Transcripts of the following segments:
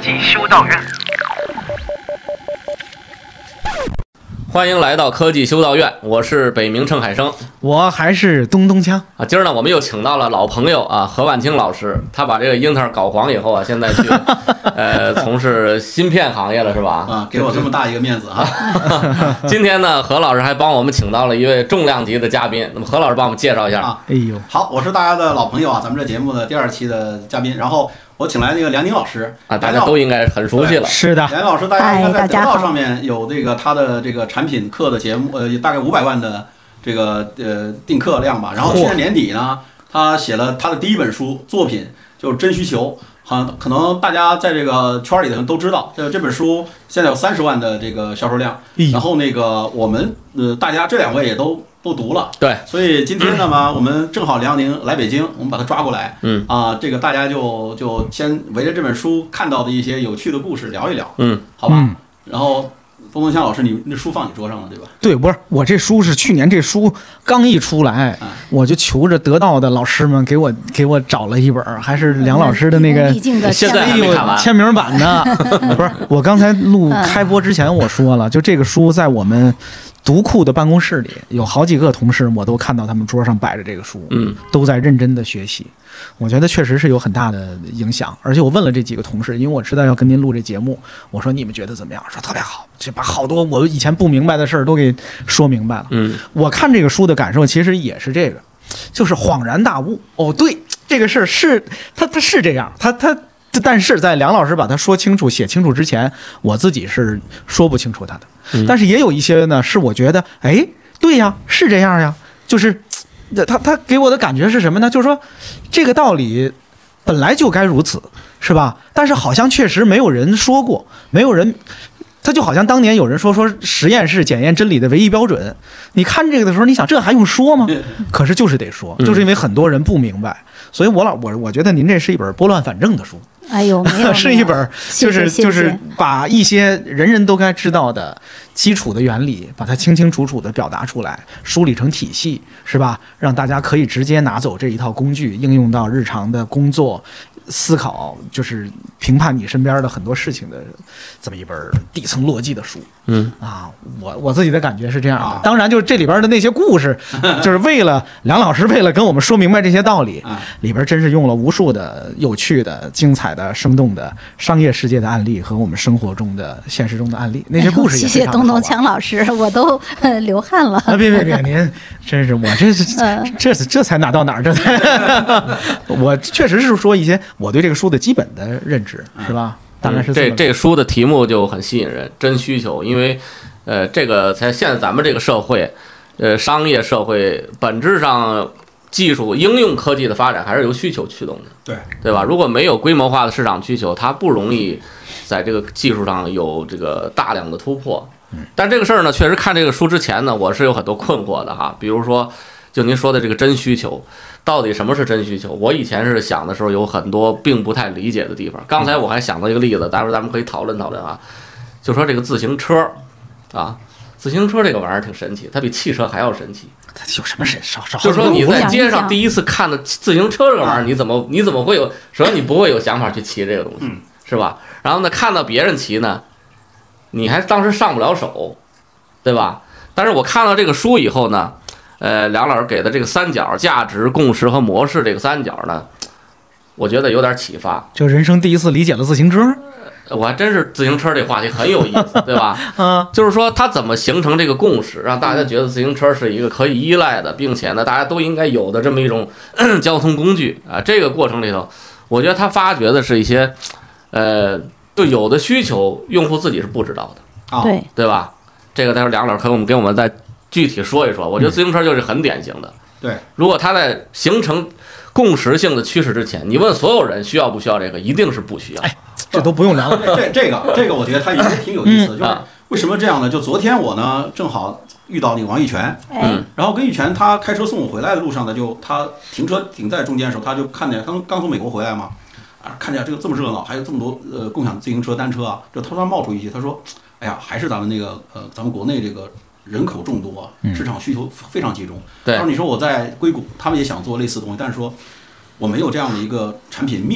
技修道院。 欢迎来到科技修道院，我是北冥郑海生， 我还是东东锵啊。今儿呢，我们又请到了老朋友啊，何万清老师。他把这个英特尔搞黄以后啊，现在去从事芯片行业了，是吧？ 啊，给我这么大一个面子啊！ 今天呢，何老师还帮我们请到了一位重量级的嘉宾。那么何老师帮我们介绍一下啊。哎呦，好，我是大家的老朋友啊，咱们这节目的第2期的嘉宾。然后我请来那个梁宁老师啊，大家都应该很熟悉了。 是的， 梁老师大家应该在得到上面有这个他的这个产品课的节目，大概500万的这个订课量吧。然后去年年底呢，他写了他的第1本书作品，就是《真需求》。可能大家在这个圈里的人都知道，这本书现在有30万的这个销售量。然后那个我们大家这2位也都读了， 对， 所以今天呢嘛，我们正好梁宁来北京，我们把他抓过来，这个大家就先围着这本书看到的一些有趣的故事聊一聊，好吧，然后东东锵老师，你那书放你桌上了对吧？对， 不是，我这书是去年这书刚一出来，我就求着得到的老师们给我找了一本，还是梁老师的那个现在还没看完签名版的，不是，我刚才录开播之前我说了，就这个书在我们读库的办公室里有好几个同事，我都看到他们桌上摆着这个书，都在认真的学习。我觉得确实是有很大的影响，而且我问了这几个同事，因为我知道要跟您录这节目，我说你们觉得怎么样？说特别好，就把好多我以前不明白的事儿都给说明白了。我看这个书的感受其实也是这个，就是恍然大悟。哦，对，这个事儿是它是这样，但是在梁老师把它说清楚、写清楚之前，我自己是说不清楚它的。但是也有一些呢，是我觉得，哎，对呀，是这样呀，就是他给我的感觉是什么呢？就是说，这个道理本来就该如此，是吧？但是好像确实没有人说过，没有人。他就好像当年有人说实验是检验真理的唯一标准。你看这个的时候，你想这还用说吗？可是就是得说，就是因为很多人不明白，所以我觉得您这是一本拨乱反正的书。 哎呦，没有， 是一本就是把一些人人都该知道的基础的原理，把它清清楚楚的表达出来，梳理成体系，是吧？让大家可以直接拿走这一套工具，应用到日常的工作。思考就是评判你身边的很多事情的这么一本底层逻辑的书。我自己的感觉是这样的。当然，就是这里边的那些故事，就是梁老师为了跟我们说明白这些道理，里边真是用了无数的有趣的、精彩的、生动的商业世界的案例和我们生活中的现实中的案例。那些故事也谢谢东东锵老师，我都流汗了。 别，您真是我这才哪到哪儿？这才我确实是说一些。我对这个书的基本的认知是吧？大概是这个书的题目就很吸引人，真需求。因为这个才现在咱们这个社会，商业社会本质上技术应用科技的发展还是由需求驱动的，对吧？如果没有规模化的市场需求，它不容易在这个技术上有这个大量的突破。但这个事儿呢，确实看这个书之前呢，我是有很多困惑的哈。比如说，就您说的这个真需求。到底什么是真需求？我以前是想的时候有很多并不太理解的地方。刚才我还想到一个例子，待会儿咱们可以讨论讨论啊。就说这个自行车啊，自行车这个玩意儿挺神奇，它比汽车还要神奇。 它有什么神？ 就说你在街上第一次看的自行车这个玩意儿，你怎么会有？首先你不会有想法去骑这个东西，是吧？然后呢，看到别人骑呢，你还当时上不了手，对吧？但是我看到这个书以后呢。梁老师给的这个3角价值、共识和模式这个3角呢，我觉得有点启发。 就人生第一次理解了自行车， 我还真是自行车这话题很有意思，对吧？就是说它怎么形成这个共识，让大家觉得自行车是一个可以依赖的，并且呢大家都应该有的这么一种交通工具啊。这个过程里头，我觉得他发掘的是一些就有的需求，用户自己是不知道的，对吧？这个待会儿梁老师可以给我们再具体说一说。我觉得自行车就是很典型的。 对， 如果它在形成共识性的趋势之前，你问所有人需要不需要这个，一定是不需要。 这都不用聊了。 这个，我觉得它也挺有意思。就是为什么这样呢？就昨天我呢正好遇到那个王一泉，然后跟一泉他开车送我回来的路上呢，他停车停在中间的时候，他就看见刚从美国回来嘛，看见这么热闹，还有这么多共享自行车、单车啊，就突然冒出一句，他说：“哎呀，还是咱们那个咱们国内这个。”人口众多，市场需求非常集中。 对， 你说我在硅谷，他们也想做类似的东西，但是说我没有这样的一个产品密度，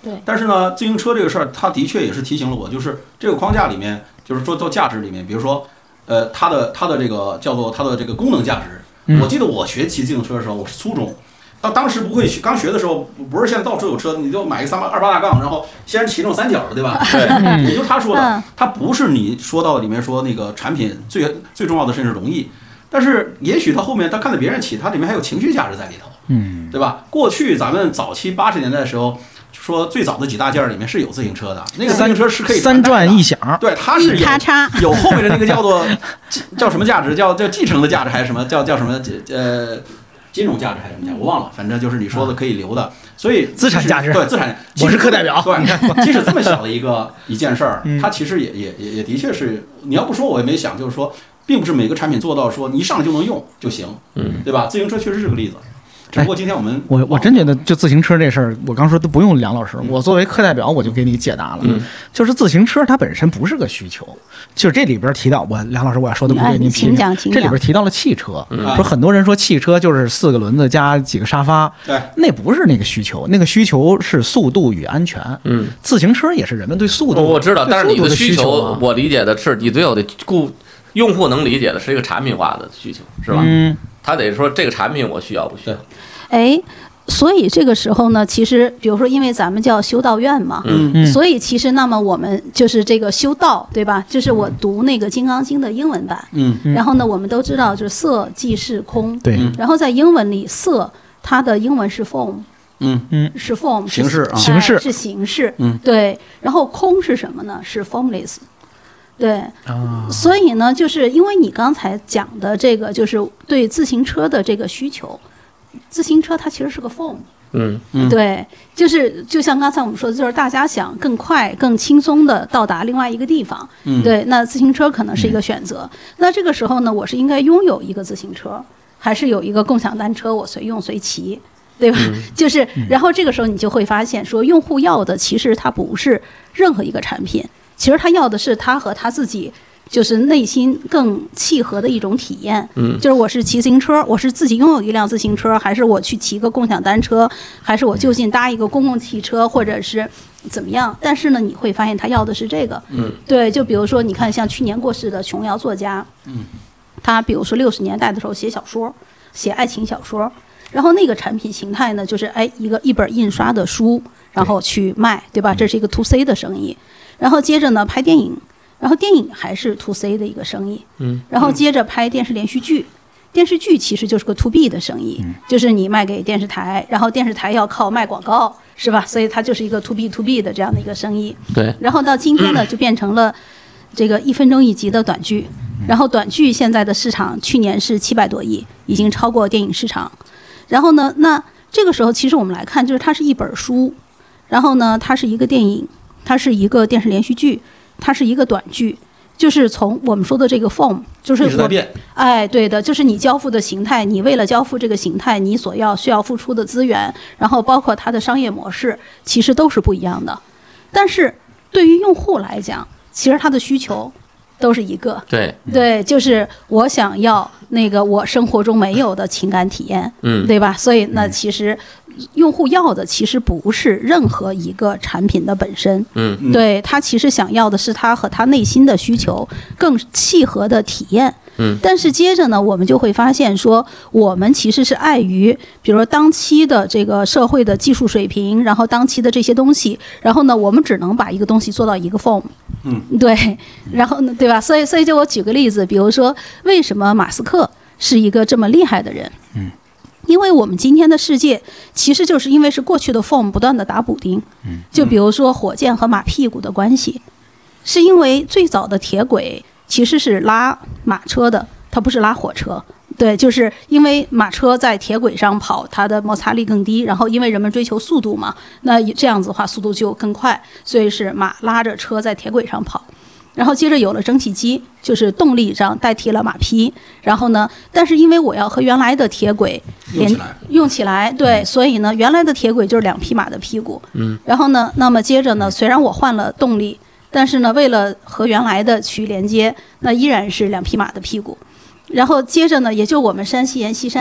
对。 但是呢，自行车这个事儿，它的确也是提醒了我，就是这个框架里面，就是说做价值里面，比如说，它的这个叫做它的这个功能价值。我记得我学骑自行车的时候，我是初中。当时不会学，刚学的时候不是现在到处有车，你就买一28大杠，然后先骑那种3角的，对吧？对，也就他说的，它不是你说到里面说那个产品最重要的是容易，但是也许他后面他看到别人骑，它里面还有情绪价值在里头，对吧？过去咱们早期80年代的时候，说最早的几大件里面是有自行车的，那个自行车是可以 3转1响， 对，它是有后面的那个叫做叫什么价值，叫继承的价值还是什么叫什么金融价值还是什么价值，我忘了，反正就是你说的可以留的，所以资产价值， 对资产， 我是课代表， 对，即使这么小的一件事儿，它其实也的确是，你要不说我也没想，就是说，并不是每个产品做到说你一上来就能用就行，对吧？自行车确实是个例子。只不过今天我真觉得就自行车这事儿，我刚说都不用梁老师，我作为课代表我就给你解答了。就是自行车它本身不是个需求，就是这里边提到梁老师我要说的不对，您批评。这里边提到了汽车，说很多人说汽车就是4个轮子加几个沙发，那不是那个需求，那个需求是速度与安全。自行车也是人们对速度， 我知道，但是你的需求， 我理解的是你最有的用户能理解的是一个产品化的需求，是吧？他得说这个产品我需要不需要？ 所以这个时候呢，其实比如说，因为咱们叫修道院嘛，所以其实那么我们就是这个修道，对吧？就是我读那个《金刚经》的英文版，然后呢，我们都知道就是色即是空， 对， 然后在英文里，色它的英文是 form，是 form， 形式啊， 是形式，对，然后空是什么呢？是 formless。对，所以呢，就是因为你刚才讲的这个，就是对自行车的这个需求，自行车它其实是个 form，对，就像刚才我们说的，就是大家想更快、更轻松的到达另外一个地方，对，那自行车可能是一个选择。那这个时候呢，我是应该拥有一个自行车，还是有一个共享单车，我随用随骑？对吧？就是，然后这个时候你就会发现，说用户要的其实它不是任何一个产品。其实他要的是他和他自己就是内心更契合的一种体验，就是我是骑自行车，我是自己拥有一辆自行车，还是我去骑个共享单车，还是我就近搭一个公共汽车，或者是怎么样？但是呢，你会发现他要的是这个，对，就比如说你看，像去年过世的琼瑶作家，他比如说60年代的时候写小说，写爱情小说，然后那个产品形态呢，就是一本印刷的书，然后去卖，对吧？这是一个 to C 的生意。然后接着呢拍电影，然后电影还是 to C 的一个生意，然后接着拍电视连续剧，电视剧其实就是个 to B 的生意，就是你卖给电视台，然后电视台要靠卖广告，是吧？所以它就是一个 to B to B 的这样的一个生意。 对。 然后到今天呢，就变成了这个1分钟1集的短剧，然后短剧现在的市场去年是700多亿，已经超过电影市场。然后呢，那这个时候其实我们来看，就是它是一本书，然后呢，它是一个电影。它是一个电视连续剧，它是一个短剧，就是从我们说的这个 form， 就是一直在变， 对的，就是你交付的形态，你为了交付这个形态，你需要付出的资源，然后包括它的商业模式，其实都是不一样的。但是对于用户来讲，其实他的需求都是一个，对，就是我想要那个我生活中没有的情感体验，对吧？所以那其实用户要的其实不是任何一个产品的本身，对，他其实想要的是他和他内心的需求更契合的体验。但是接着呢，我们就会发现说，我们其实是碍于，比如说当期的这个社会的技术水平，然后当期的这些东西，然后呢，我们只能把一个东西做到一个 form，对，然后呢，对吧？所以就我举个例子，比如说为什么马斯克是一个这么厉害的人？因为我们今天的世界其实就是因为是过去的 form 不断的打补丁，就比如说火箭和马屁股的关系，是因为最早的铁轨其实是拉马车的，它不是拉火车。对，就是因为马车在铁轨上跑，它的摩擦力更低，然后因为人们追求速度嘛，那这样子的话速度就更快，所以是马拉着车在铁轨上跑。然后接着有了蒸汽机，就是动力上代替了马匹，然后呢，但是因为我要和原来的铁轨用起来，对，所以呢，原来的铁轨就是2匹马的屁股，然后呢，那么接着呢，虽然我换了动力，但是呢，为了和原来的去连接，那依然是2匹马的屁股。然后接着呢，也就我们山西阎锡山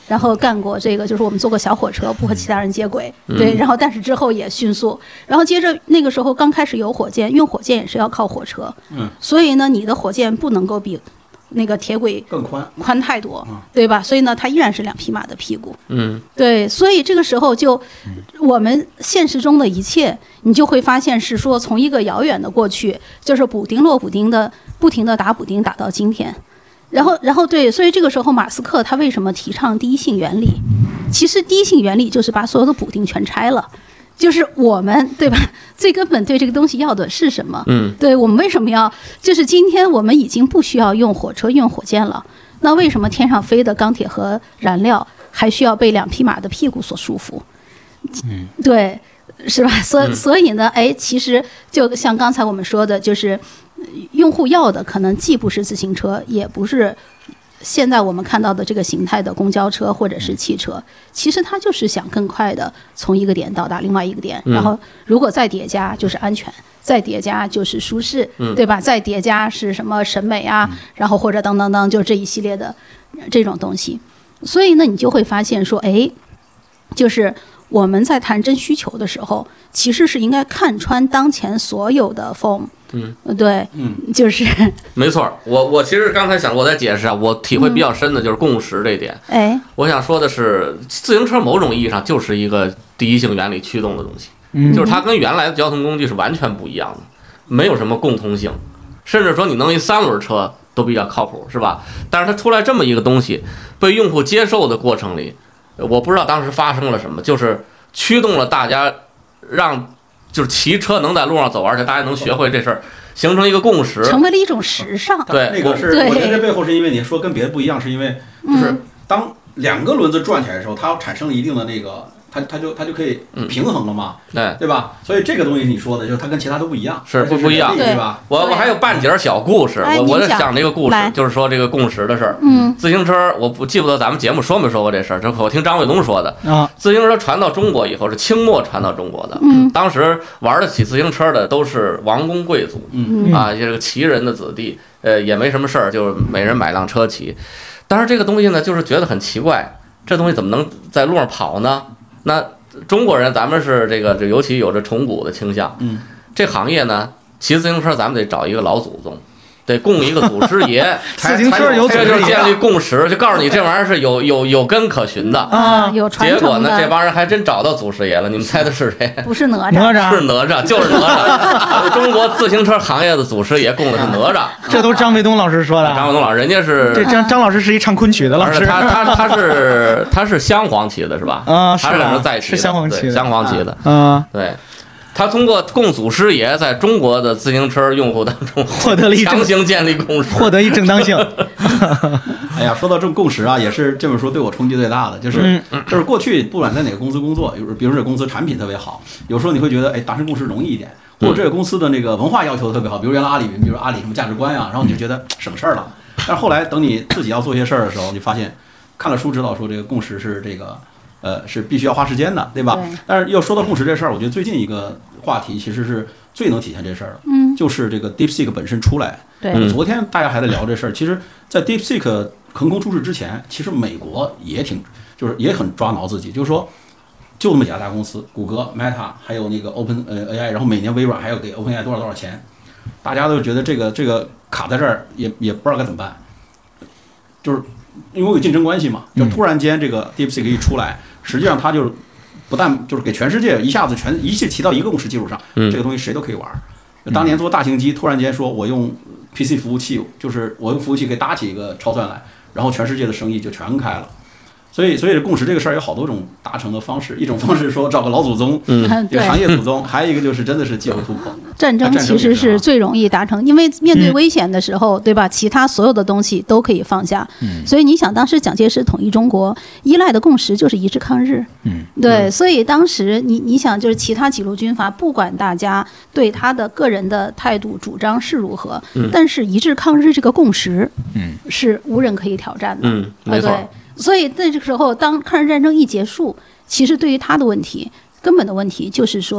然后干过这个，就是我们坐过小火车不和其他人接轨，对，然后但是之后也迅速，然后接着那个时候刚开始有火箭，用火箭也是要靠火车，所以呢，你的火箭不能够比那个铁轨更宽太多，对吧？所以呢，它依然是2匹马的屁股， 嗯， 对，所以这个时候就我们现实中的一切，你就会发现是说从一个遥远的过去，就是补丁落补丁的，不停的打补丁打到今天。然后对，所以这个时候马斯克他为什么提倡第一性原理？其实第一性原理就是把所有的补丁全拆了，就是我们对吧？最根本对这个东西要的是什么？对我们为什么要？就是今天我们已经不需要用火车用火箭了，那为什么天上飞的钢铁和燃料还需要被2匹马的屁股所束缚？对，是吧？所以呢，其实就像刚才我们说的，就是用户要的可能既不是自行车，也不是现在我们看到的这个形态的公交车或者是汽车，其实它就是想更快的从一个点到达另外一个点，然后如果再叠加就是安全，再叠加就是舒适，对吧？再叠加是什么审美啊，然后或者等等等，就这一系列的这种东西。所以呢，你就会发现说，就是我们在谈真需求的时候，其实是应该看穿当前所有的风。对，就是没错。我其实刚才想过再解释啊，我体会比较深的就是共识这一点。我想说的是，自行车某种意义上就是一个第一性原理驱动的东西，就是它跟原来的交通工具是完全不一样的，没有什么共通性，甚至说你弄一3轮车都比较靠谱，是吧？但是它出来这么一个东西，被用户接受的过程里，我不知道当时发生了什么，就是驱动了大家让。就是骑车能在路上走，而且大家能学会这事儿，形成一个共识， 成为了一种时尚。 对， 那个是我觉得这背后是因为你说跟别的不一样，是因为就是当2个轮子转起来的时候，它产生了一定的那个，它就可以平衡了嘛，对吧？所以这个东西你说的就是它跟其他都不一样， 是不一样， 对吧？ 我还有半截小故事，我在讲这个故事，就是说这个共识的事儿。自行车我记不得咱们节目说没说过这事儿，这我听张卫东说的。自行车传到中国以后是清末传到中国的，当时玩得起自行车的都是王公贵族，这个旗人的子弟，也没什么事儿，就是每人买辆车骑。但是这个东西呢，就是觉得很奇怪，这东西怎么能在路上跑呢？那中国人咱们是这尤其有着崇古的倾向，这行业呢，骑自行车咱们得找一个老祖宗，得供一个祖师爷， 自行车有祖师爷， 这就是建立共识，就告诉你这玩意儿是有根可循的啊，有传承的。 结果呢，这帮人还真找到祖师爷了，你们猜的是谁？ 不是哪吒， 是哪吒，就是哪吒。中国自行车行业的祖师爷供的是哪吒， 这都张卫东老师说的。 张卫东老师，人家是这张老师是一唱昆曲的老师， 他是镶黄旗的是吧？ 他是可能在旗的， 是镶黄旗的， 镶黄旗的。对。他通过供祖师爷在中国的自行车用户当中获得了一强行建立共识， 获得一正当性。 哎呀，说到这种共识啊，也是这本书对我冲击最大的，就是过去不管在哪个公司工作，比如说这公司产品特别好，有时候你会觉得达成共识容易一点，或者这个公司的那个文化要求特别好，比如原来阿里云，比如阿里什么价值观啊，然后你就觉得省事儿了。但是后来等你自己要做些事儿的时候，你发现看了书知道说这个共识是这个。是必须要花时间的，对吧？但是又说到共识这事儿，我觉得最近一个话题其实是最能体现这事儿的，就是这个 DeepSeek 本身出来。昨天大家还在聊这事儿，其实，在 DeepSeek 横空出世之前，其实美国也很抓挠自己，就是说，就那么几家大公司，谷歌、Meta 还有那个 OpenAI， 然后每年微软还要给 OpenAI 多少钱，大家都觉得这个卡在这儿也不知道该怎么办，就是因为有竞争关系嘛，就突然间这个 DeepSeek 一出来。实际上，它就是不但就是给全世界一下子一切提到一个共识基础上，这个东西谁都可以玩。当年做大型机，突然间说我用 PC 服务器，就是我用服务器可以搭起一个超算来，然后全世界的生意就全开了。所以共识这个事儿有好多种达成的方式，一种方式说找个老祖宗，这个行业祖宗，还有一个就是真的是技术突破。 战争其实是最容易达成，因为面对危险的时候，对吧？其他所有的东西都可以放下。所以你想，当时蒋介石统一中国，依赖的共识就是一致抗日。对，所以当时你想，就是其他几路军阀，不管大家对他的个人的态度主张是如何，但是一致抗日这个共识，是无人可以挑战的。 没错。 所以那这个时候，当抗日战争一结束，其实对于他的问题，根本的问题就是说，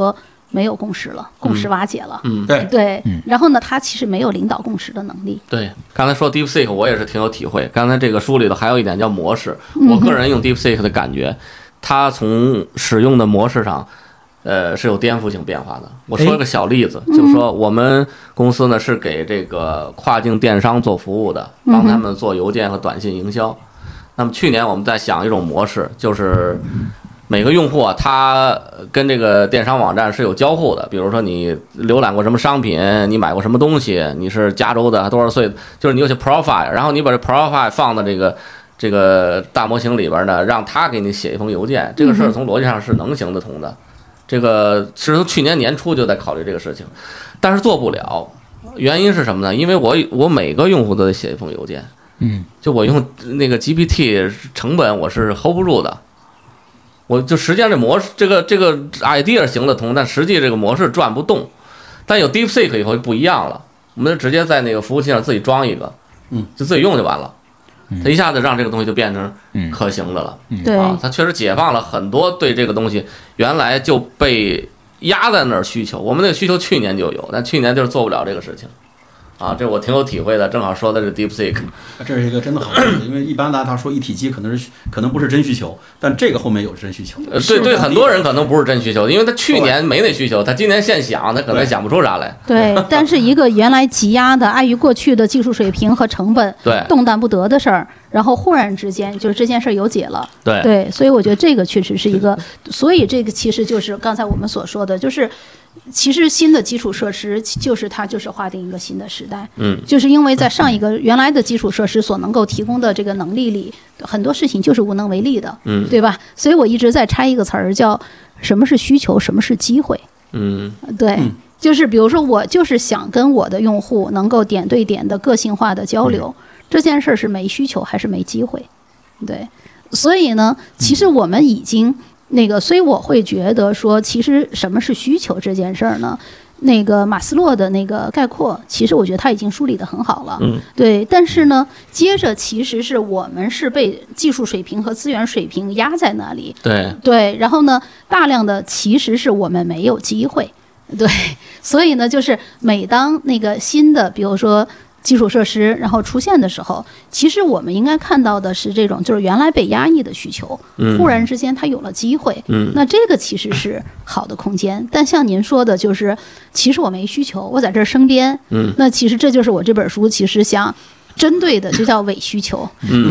没有共识了，共识瓦解了。 对。 然后呢，他其实没有领导共识的能力。 对，刚才说 DeepSeek， 我也是挺有体会。刚才这个书里头还有一点叫模式，我个人用 DeepSeek 的感觉，它从使用的模式上，是有颠覆性变化的。我说一个小例子，就是说我们公司呢是给这个跨境电商做服务的，帮他们做邮件和短信营销。那么去年我们在想一种模式，就是每个用户啊，他跟这个电商网站是有交互的。比如说你浏览过什么商品，你买过什么东西，你是加州的多少岁，就是你有些 profile， 然后你把这 profile 放到这个大模型里边呢，让他给你写一封邮件。这个事儿从逻辑上是能行得通的。这个是从去年年初就在考虑这个事情，但是做不了。原因是什么呢？因为我每个用户都得写一封邮件。就我用那个 GPT 成本我是 hold 不住的，我就实际上这模式这个 idea 行得通，但实际这个模式转不动。但有 DeepSeek 以后就不一样了，我们就直接在那个服务器上自己装一个，就自己用就完了。它一下子让这个东西就变成可行的了。 对啊，它确实解放了很多对这个东西原来就被压在那儿需求。我们那个需求去年就有，但去年就是做不了这个事情。啊，这我挺有体会的，正好说的是 DeepSeek， 这是一个真的好例子，因为一般呢，他说一体机可能不是真需求，但这个后面有真需求。 对，很多人可能不是真需求，因为他去年没那需求，他今年现想，他可能想不出啥来。 对，但是一个原来积压的、碍于过去的技术水平和成本，动弹不得的事儿，然后忽然之间就是这件事儿有解了。对，所以我觉得这个确实是一个，所以这个其实就是刚才我们所说的，就是。其实新的基础设施它就是划定一个新的时代，就是因为在上一个原来的基础设施所能够提供的这个能力里，很多事情就是无能为力的，对吧？所以我一直在拆一个词儿，叫什么是需求，什么是机会，对，就是比如说我就是想跟我的用户能够点对点的个性化的交流，这件事是没需求还是没机会？对，所以呢，其实我们已经。所以我会觉得说，其实什么是需求这件事儿呢？马斯洛的那个概括，其实我觉得他已经梳理得很好了。对。但是呢，接着其实是我们是被技术水平和资源水平压在那里。对。然后呢，大量的其实是我们没有机会。对。所以呢，就是每当那个新的，比如说。基础设施然后出现的时候，其实我们应该看到的是这种就是原来被压抑的需求，忽然之间它有了机会，那这个其实是好的空间。但像您说的，就是其实我没需求，我在这儿生编，那其实这就是我这本书其实想针对的，就叫伪需求。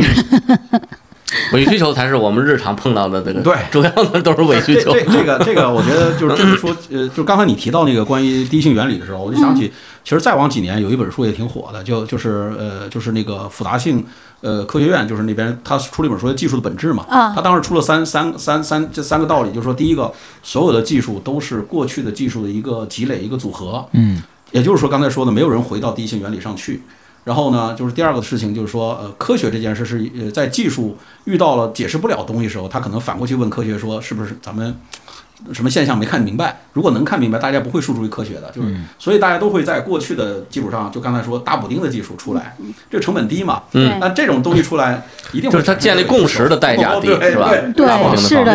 伪需求才是我们日常碰到的这个， 对， 主要的都是伪需求。 这个，我觉得就是说，就刚才你提到那个关于第一性原理的时候，我就想起，其实再往几年有一本书也挺火的，就是那个复杂性科学院，就是那边他出了一本书叫《技术的本质》嘛，他当时出了这三个道理，就是说第一个，所有的技术都是过去的技术的一个积累一个组合，也就是说刚才说的，没有人回到第一性原理上去。然后呢，就是第二个事情，就是说，科学这件事是在技术遇到了解释不了东西的时候，他可能反过去问科学说，是不是咱们什么现象没看明白？如果能看明白，大家不会诉诸于科学的，就是所以大家都会在过去的基础上，就刚才说打补丁的技术出来，这个成本低嘛，那这种东西出来一定会就是它建立共识的代价低，是吧？ 对，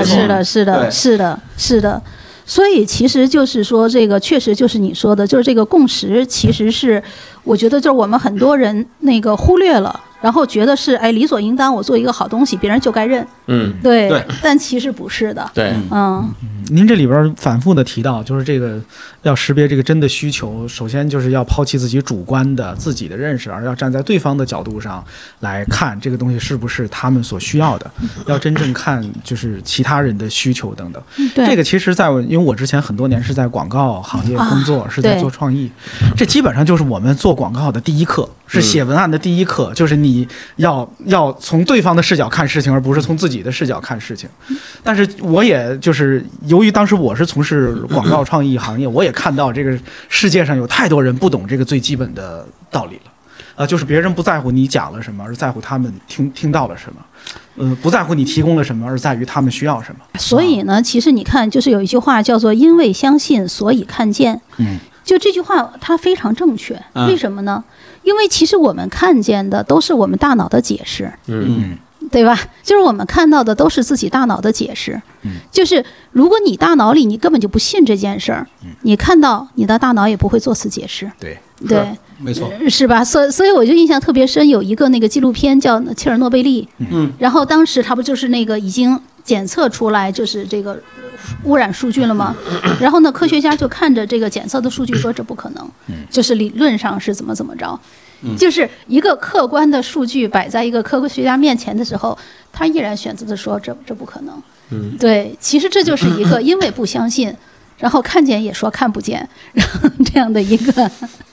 是的。所以其实就是说，这个确实就是你说的，就是这个共识，其实是我觉得就是我们很多人忽略了，然后觉得是理所应当，我做一个好东西，别人就该认，对，但其实不是的， 对， 您这里边反复的提到，就是这个要识别这个真的需求，首先就是要抛弃自己主观的自己的认识，而要站在对方的角度上来看这个东西是不是他们所需要的，要真正看就是其他人的需求等等。这个其实因为我之前很多年是在广告行业工作，是在做创意，这基本上就是我们做广告的第一课，是写文案的第一课，就是你要从对方的视角看事情，而不是从自己的视角看事情。但是我也就是由于当时我是从事广告创意行业，我也看到这个世界上有太多人不懂这个最基本的道理了，就是别人不在乎你讲了什么，而在乎他们听到了什么，不在乎你提供了什么，而在于他们需要什么。 所以呢，其实你看，就是有一句话叫做“因为相信，所以看见”。就这句话它非常正确，为什么呢？因为其实我们看见的都是我们大脑的解释。 对吧？就是我们看到的都是自己大脑的解释，就是如果你大脑里你根本就不信这件事儿，你看到你的大脑也不会做此解释， 对， 没错， 是吧？所以我就印象特别深，有一个那个纪录片叫《切尔诺贝利》，然后当时他不就是那个已经检测出来就是这个污染数据了吗？然后呢，科学家就看着这个检测的数据说这不可能，就是理论上是怎么着。就是一个客观的数据摆在一个科学家面前的时候，他依然选择的说这不可能。对，其实这就是一个因为不相信，然后看见也说看不见，然后这样的一个。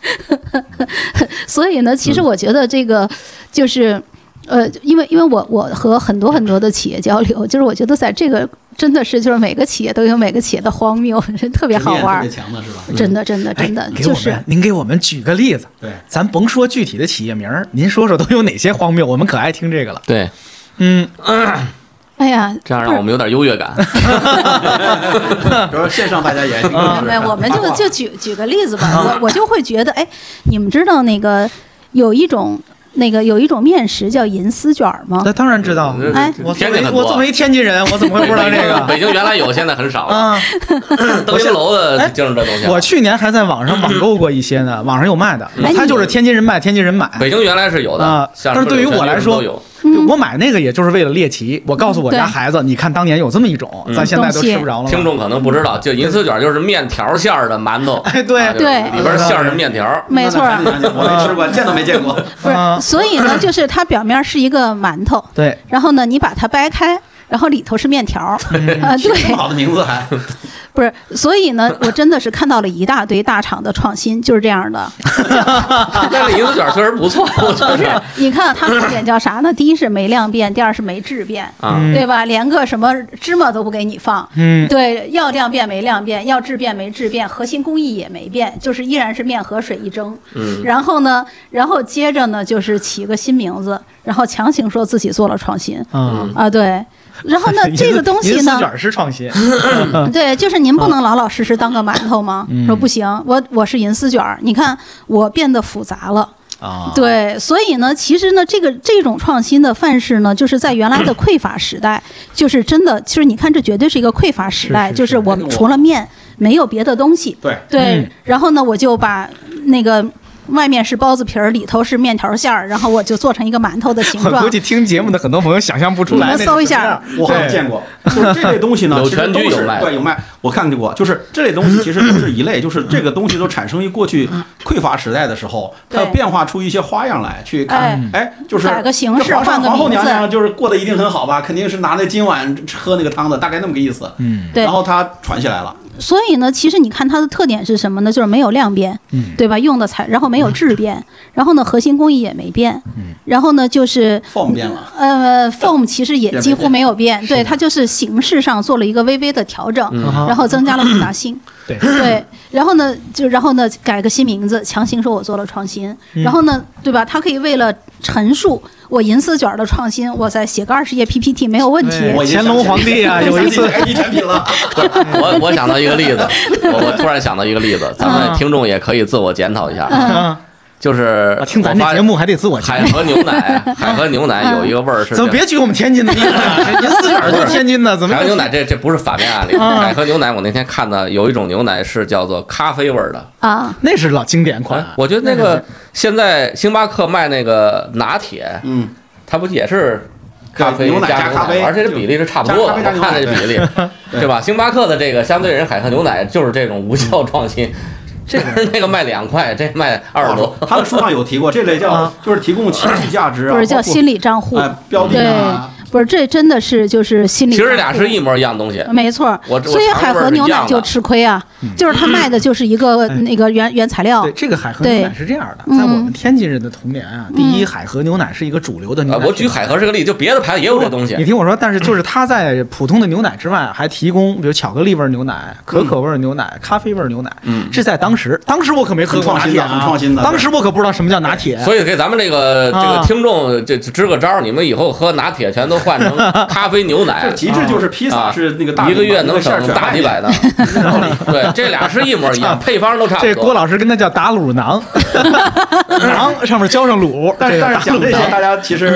所以呢，其实我觉得这个就是。因为我和很多的企业交流，就是我觉得在这个真的是就是每个企业都有每个企业的荒谬，特别好玩， 特别强的是吧？ 真的，就是您给我们举个例子， 对， 咱甭说具体的企业名儿，您说说都有哪些荒谬，我们可爱听这个了。 对， 哎呀， 这样让我们有点优越感。 主要线上大家也听没有，我们就举个例子吧，我就会觉得，哎，你们知道那个有一种面食叫银丝卷吗？ 那当然知道。 哎， 我作为天津人，我怎么会不知道这个？ 北京原来有，现在很少了。登云楼的就是这东西。 我去年还在网上网购过一些呢，网上有卖的，它就是天津人卖，天津人买。 北京原来是有的， 但是对于我来说，我买那个也就是为了猎奇。我告诉我家孩子，你看当年有这么一种，咱现在都吃不着了。 听众可能不知道，就银丝卷就是面条馅儿的馒头。 哎，对， 里边馅儿是面条。 没错， 我没吃过，见都没见过。 不是，所以呢，就是它表面是一个馒头， 对， 然后呢，你把它掰开，然后里头是面条。对， 这么好的名字还。 不是，所以呢，我真的是看到了一大堆大厂的创新，就是这样的。 那银丝卷确实不错，不是？你看它特点叫啥呢？第一是没量变，第二是没质变，对吧？连个什么芝麻都不给你放，对，要量变没量变，要质变没质变，核心工艺也没变，就是依然是面和水一蒸。然后呢，接着呢，就是起个新名字，然后强行说自己做了创新。对。然后呢，这个东西呢， 银丝卷是创新。 对，就是您不能老老实实当个馒头吗？说不行，我是银丝卷，你看我变得复杂了。对，所以呢，其实呢，这种创新的范式呢，就是在原来的匮乏时代，就是真的，就是你看，这绝对是一个匮乏时代，就是我们除了面没有别的东西。对，然后呢，我就把那个。外面是包子皮儿，里头是面条馅儿，然后我就做成一个馒头的形状。 我估计听节目的很多朋友想象不出来。 你们搜一下， 我好像见过。就是这类东西呢， 有全局有卖， 对，有卖。我看见过，就是这类东西其实都是一类，就是这个东西都产生于过去匮乏时代的时候，它要变化出一些花样来，去看，就是改个形式， 皇后娘娘就是过得一定很好吧，肯定是拿那金碗喝那个汤的，大概那么个意思。 对。 然后它传起来了。 所以呢，其实你看它的特点是什么呢？就是没有量变，对吧？用的然后没有质变，然后呢，核心工艺也没变，然后呢，就是 form 变了 ，form 其实也几乎没有变，对，它就是形式上做了一个微微的调整，然后增加了复杂性，对，然后呢，改个新名字，强行说我做了创新，然后呢，对吧？它可以为了陈述我银丝卷的创新，我再写个20页 PPT 没有问题。 乾隆皇帝啊，有一次产品了。 我想到一个例子，我突然想到一个例子，咱们听众也可以自我检讨一下。就是听咱这节目还得自我海河牛奶有一个味儿是。 怎么别举我们天津的例子？银丝卷就是天津的，怎么？ 海河牛奶这不是反面案例。海河牛奶我那天看到有一种牛奶是叫做咖啡味儿的啊， 那是老经典款。 我觉得那个现在星巴克卖那个拿铁，它不也是咖啡加咖啡， 而且这比例是差不多的。我看这比例，对吧？星巴克的这个相对人海河牛奶就是这种无效创新。这那个卖2块，这卖20多。 他的书上有提过，这类叫就是提供情绪价值， 不是叫心理账户， 标的啊。 不是，这真的是就是心理。 其实俩是一模一样东西， 没错。所以海河牛奶就吃亏啊，就是他卖的就是一个那个原材料。 对，这个海河牛奶是这样的，在我们天津人的童年啊，第一，海河牛奶是一个主流的牛奶。 我举海河这个例子，就别的牌子也有这东西。 你听我说，但是就是它在普通的牛奶之外，还提供比如巧克力味牛奶、可可味牛奶、咖啡味牛奶。这在当时我可没喝过拿铁啊， 创新的。 当时我可不知道什么叫拿铁。 所以给咱们这个听众这支个招，你们以后喝拿铁全都换成咖啡牛奶。 极致就是披萨是那个大一个月能省大几百呢。对，这俩是一模一样，配方都差不多。 这郭老师跟他叫打卤馕，馕上面浇上卤。 但是讲这些，大家其实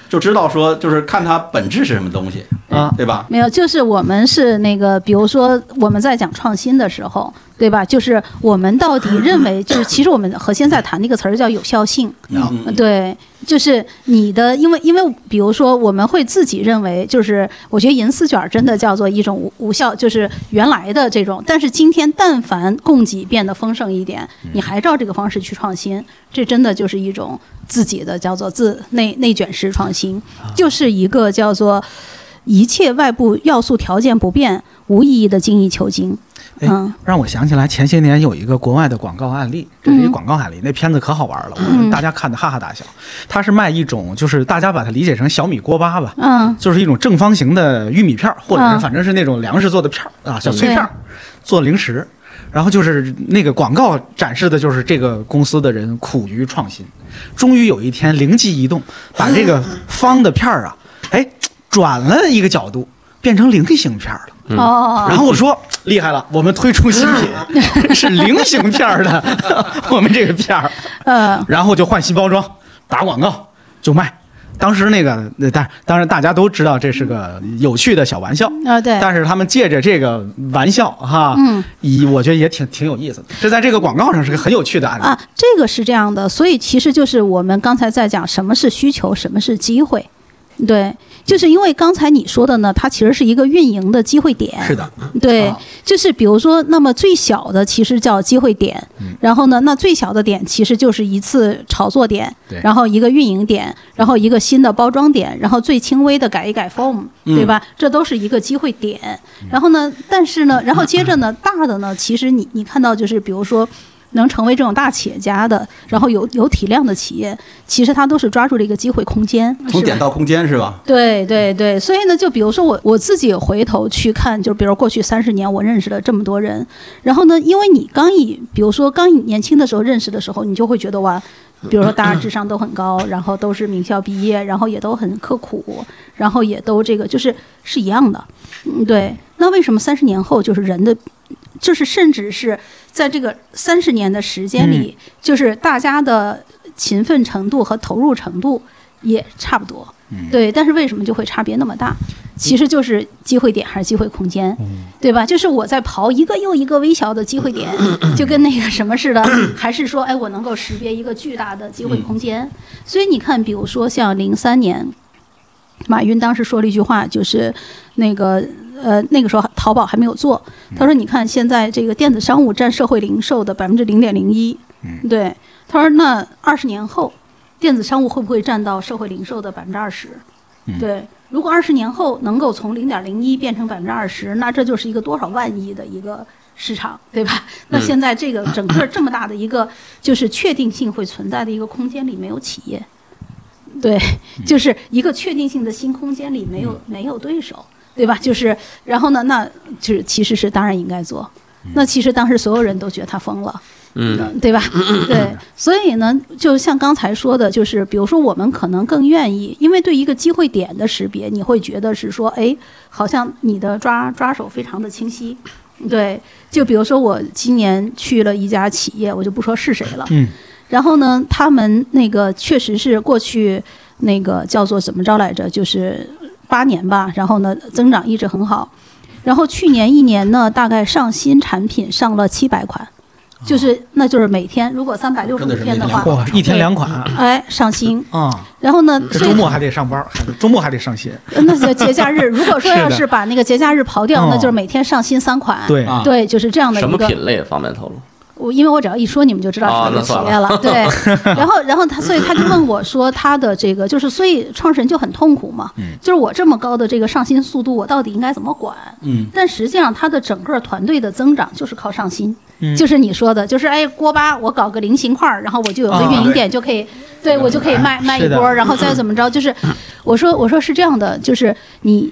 就知道说就是看它本质是什么东西对吧？ 没有，就是我们是那个，比如说我们在讲创新的时候，对吧？就是我们到底认为，就是其实我们核心在谈那个词儿叫有效性，对。就是你的，因为比如说我们会自己认为，就是我觉得银丝卷真的叫做一种无效，就是原来的这种，但是今天但凡供给变得丰盛一点，你还照这个方式去创新，这真的就是一种自己的叫做内卷式创新，就是一个叫做一切外部要素条件不变，无意义的精益求精。 让我想起来前些年有一个国外的广告案例，这是一广告案例，那片子可好玩了，我们大家看的哈哈大笑。它是卖一种，就是大家把它理解成小米锅巴吧，就是一种正方形的玉米片，或者是反正是那种粮食做的片啊，小脆片，做零食。然后就是那个广告展示的就是这个公司的人苦于创新，终于有一天灵机一动，把这个方的片啊，转了一个角度，变成菱形片了。然后我说厉害了，我们推出新品是菱形片的，我们这个片然后就换新包装，打广告就卖。当时那个，当然大家都知道这是个有趣的小玩笑对。 但是他们借着这个玩笑哈，我觉得也挺有意思的。这在这个广告上是个很有趣的案例啊。这个是这样的，所以其实就是我们刚才在讲什么是需求，什么是机会。对，就是因为刚才你说的呢，它其实是一个运营的机会点。 是的， 对，就是比如说，那么最小的其实叫机会点，然后呢，那最小的点其实就是一次炒作点，然后一个运营点，然后一个新的包装点，然后最轻微的改一改 form，对吧？这都是一个机会点。然后呢，但是呢，然后接着呢，大的呢，其实你看到就是比如说。能成为这种大企业家的，然后有体量的企业，其实它都是抓住了一个机会空间， 从点到空间是吧？ 对对对，所以呢，就比如说我自己回头去看，就比如过去30年我认识了这么多人，然后呢，因为你比如说刚年轻的时候认识的时候，你就会觉得哇，比如说大家智商都很高，然后都是名校毕业，然后也都很刻苦，然后也都这个就是一样的，对。那为什么30年后就是人的？就是甚至是在这个30年的时间里，就是大家的勤奋程度和投入程度也差不多，对。但是为什么就会差别那么大？其实就是机会点还是机会空间，对吧？就是我在刨一个又一个微小的机会点，就跟那个什么似的，还是说，我能够识别一个巨大的机会空间。所以你看，比如说像03年，马云当时说了一句话，就是那个时候淘宝还没有做，他说：“你看现在这个电子商务占社会零售的0.01%，对。他说那20年后，电子商务会不会占到社会零售的20%？对。如果20年后能够从0.01变成20%，那这就是一个多少万亿的一个市场，对吧？那现在这个整个这么大的一个就是确定性会存在的一个空间里没有企业，对，就是一个确定性的新空间里没有对手。”对吧？就是，然后呢？那就是其实是当然应该做。那其实当时所有人都觉得他疯了，对吧？对，所以呢，就像刚才说的，就是比如说我们可能更愿意，因为对一个机会点的识别，你会觉得是说，好像你的抓手非常的清晰。对，就比如说我今年去了一家企业，我就不说是谁了。然后呢，他们那个确实是过去那个叫做怎么着来着，就是8年吧，然后呢增长一直很好，然后去年1年呢大概上新产品上了700款，那就是每天如果365天的话， 一天2款， 上新然后呢周末还得上班，周末还得上新， 那就节假日如果说要是把那个节假日刨掉，那就是每天上新3款，对，就是这样的一个。 什么品类方便透露？ 因为我只要一说你们就知道是哪个企业了，对。然后所以他就问我说他的这个就是，所以创始人就很痛苦嘛，就是我这么高的这个上新速度，我到底应该怎么管？但实际上他的整个团队的增长就是靠上新，就是你说的，就是锅巴我搞个菱形块，然后我就有个运营点就可以，对我就可以卖一波，然后再怎么着，就是我说是这样的，就是你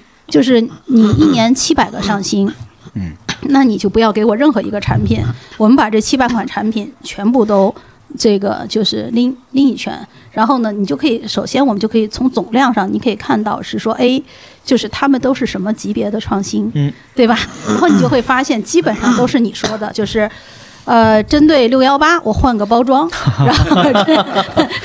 1年700个上新。那你就不要给我任何一个产品，我们把这700款产品全部都这个就是拎一圈，然后呢，你就可以首先我们就可以从总量上，你可以看到是说，就是他们都是什么级别的创新，对吧？然后你就会发现基本上都是你说的，就是针对618我换个包装，然后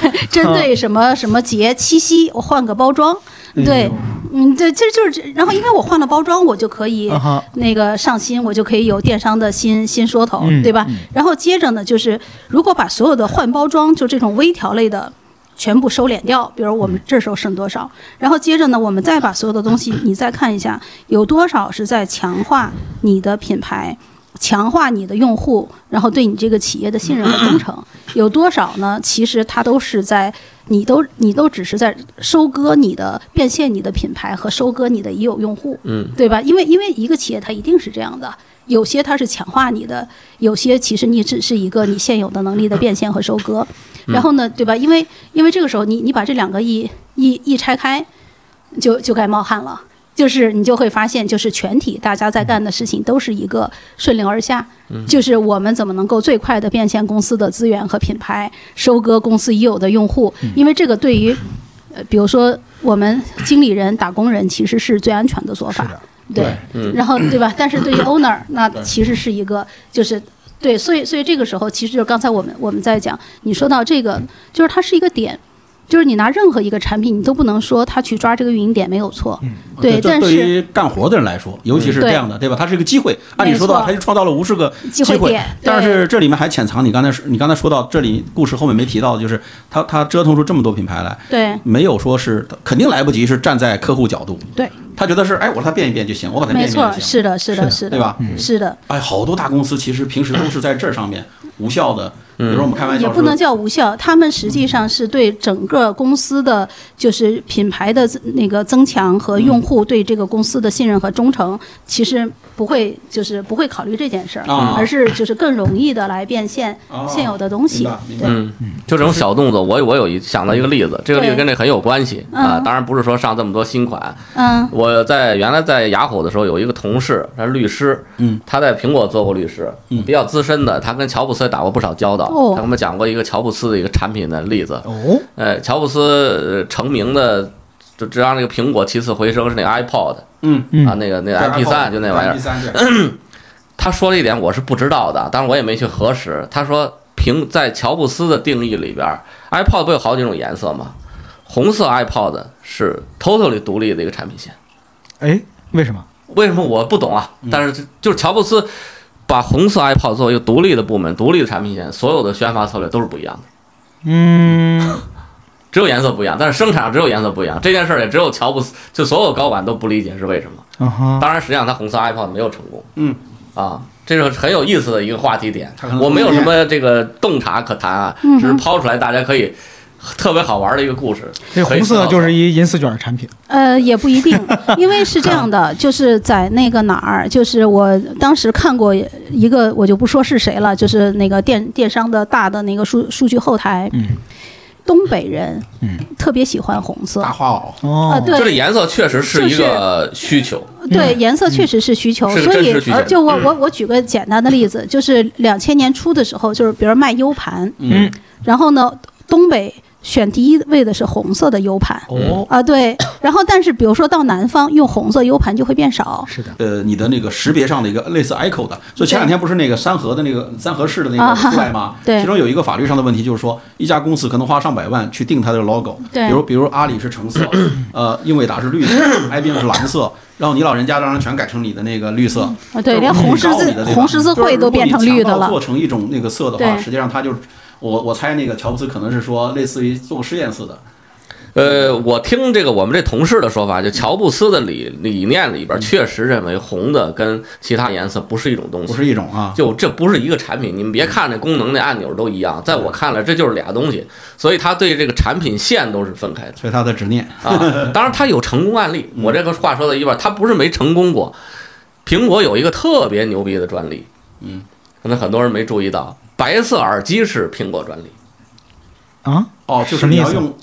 针对什么什么节七夕，我换个包装，对，对，这就是，然后因为我换了包装，我就可以那个上新，我就可以有电商的新说头，对吧？然后接着呢，就是如果把所有的换包装，就这种微调类的全部收敛掉，比如我们这时候剩多少，然后接着呢，我们再把所有的东西你再看一下，有多少是在强化你的品牌，强化你的用户，然后对你这个企业的信任和忠诚，有多少呢？其实它都是在你都只是在收割你的变现你的品牌和收割你的已有用户，对吧？因为一个企业它一定是这样的，有些它是强化你的，有些其实你只是一个你现有的能力的变现和收割。然后呢，对吧？因为这个时候你把这两个一拆开，就该冒汗了。就是你就会发现，就是全体大家在干的事情都是一个顺流而下，就是我们怎么能够最快的变现公司的资源和品牌，收割公司已有的用户，因为这个对于比如说我们经理人、打工人其实是最安全的做法，对，然后对吧？但是对于 owner， 那其实是一个就是对，所以这个时候其实就是刚才我们在讲，你说到这个，就是它是一个点。就是你拿任何一个产品，你都不能说他去抓这个运营点没有错，对。但是对于干活的人来说，尤其是这样的，对吧？它是一个机会，按理说的话，它就创造了无数个机会。但是这里面还潜藏你刚才说到这里，故事后面没提到的就是他折腾出这么多品牌来， 对， 没有说是肯定来不及是站在客户角度， 对。 他觉得是，我把它变一变就行，我把它变一变就行。 没错，是的， 对吧？ 是的。 好多大公司其实平时都是在这上面无效的。比如说我们开玩笑， 也不能叫无效，他们实际上是对整个公司的就是品牌的那个增强和用户对这个公司的信任和忠诚，其实不会考虑这件事儿，而是就是更容易的来变现现有的东西。 就这种小动作，我有想到一个例子，这个例子跟这很有关系啊。当然不是说上这么多新款，我原来在雅虎的时候有一个同事，他是律师，他在苹果做过律师，比较资深的，他跟乔布斯打过不少交道。他给我们讲过一个乔布斯的一个产品的例子。乔布斯成名的，就只让那个苹果起死回生是那个 iPod，那个 MP3 就那玩意儿。他说了一点我是不知道的，当然我也没去核实。他说在乔布斯的定义里边 ，iPod 不有好几种颜色吗？红色 iPod 是 totally 独立的一个产品线。 为什么？ 为什么我不懂啊？但是就是乔布斯把红色 iPod 作为一个独立的部门、独立的产品线，所有的宣发策略都是不一样的。只有颜色不一样，但是生产上只有颜色不一样。这件事也只有乔布斯，就所有高管都不理解是为什么。当然，实际上他红色 iPod 没有成功。这是很有意思的一个话题点。我没有什么这个洞察可谈啊，只是抛出来，大家可以。特别好玩的一个故事。 这红色就是一银丝卷产品。 也不一定，因为是这样的，就是在那个哪儿，就是我当时看过一个，我就不说是谁了，就是那个电商的大的那个数据后台。东北人特别喜欢红色大花袄对， 这个颜色确实是一个需求。 对，颜色确实是需求，所以就我举个简单的例子，就是2000年初的时候，就是比如卖 U 盘，然后呢，东北选第一位的是红色的 U 盘。对，然后但是比如说到南方用红色 U 盘就会变少。 是的。 你的那个识别上的一个类似 ICO 的，所以前两天不是那个三河市的那个出来吗？ 对。 其中有一个法律上的问题，就是说一家公司可能花上百万去定它的 logo，比如阿里是橙色，英伟达是绿色，IBM 是蓝色，然后你老人家让人全改成你的那个绿色。 对，连红十字会都变成绿的了。 做成一种那个色的话，实际上它就。我猜那个乔布斯可能是说类似于做个实验似的。 我听这个我们这同事的说法，就乔布斯的理念里边确实认为红的跟其他颜色不是一种东西， 不是一种啊， 就这不是一个产品。你们别看那功能那按钮都一样，在我看来这就是俩东西，所以他对这个产品线都是分开的。 所以他的执念当然他有成功案例。我这个话说到一半，他不是没成功过。苹果有一个特别牛逼的专利，可能很多人没注意到。白色耳机是苹果专利就是你要用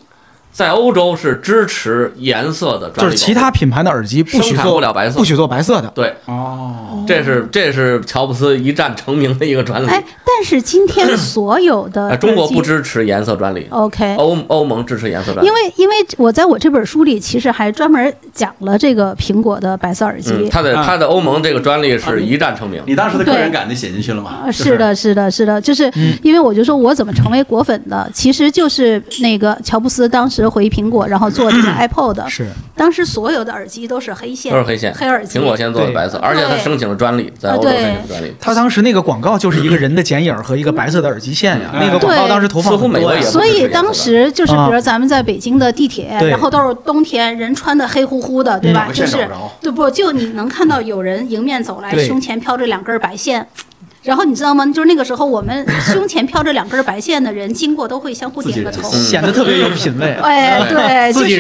在欧洲是支持颜色的专利保护， 就是其他品牌的耳机不许做白色的。 对，这是乔布斯一战成名的一个专利。 哎，但是今天所有的中国不支持颜色专利。 OK， 欧盟支持颜色专利。 因为我在我这本书里其实还专门讲了这个苹果的白色耳机。 它的欧盟这个专利是一战成名。 你当时的个人感就写进去了吗？ 是的，就是因为我就说我怎么成为果粉的，其实就是那个乔布斯当时回苹果，然后做这个 iPod， 是当时所有的耳机都是黑线，黑耳机。 苹果先做的白色，而且他申请了专利，在欧洲申请专利。 他当时那个广告就是一个人的剪影和一个白色的耳机线呀，那个广告当时投放很多呀。 所以当时就是比如咱们在北京的地铁，然后都是冬天，人穿的黑乎乎的，对吧？就是对不？就你能看到有人迎面走来，胸前飘着2根白线。然后你知道吗？就是那个时候，我们胸前飘着2根白线的人经过都会相互点个头， 显得特别有品位。 哎，对，就是，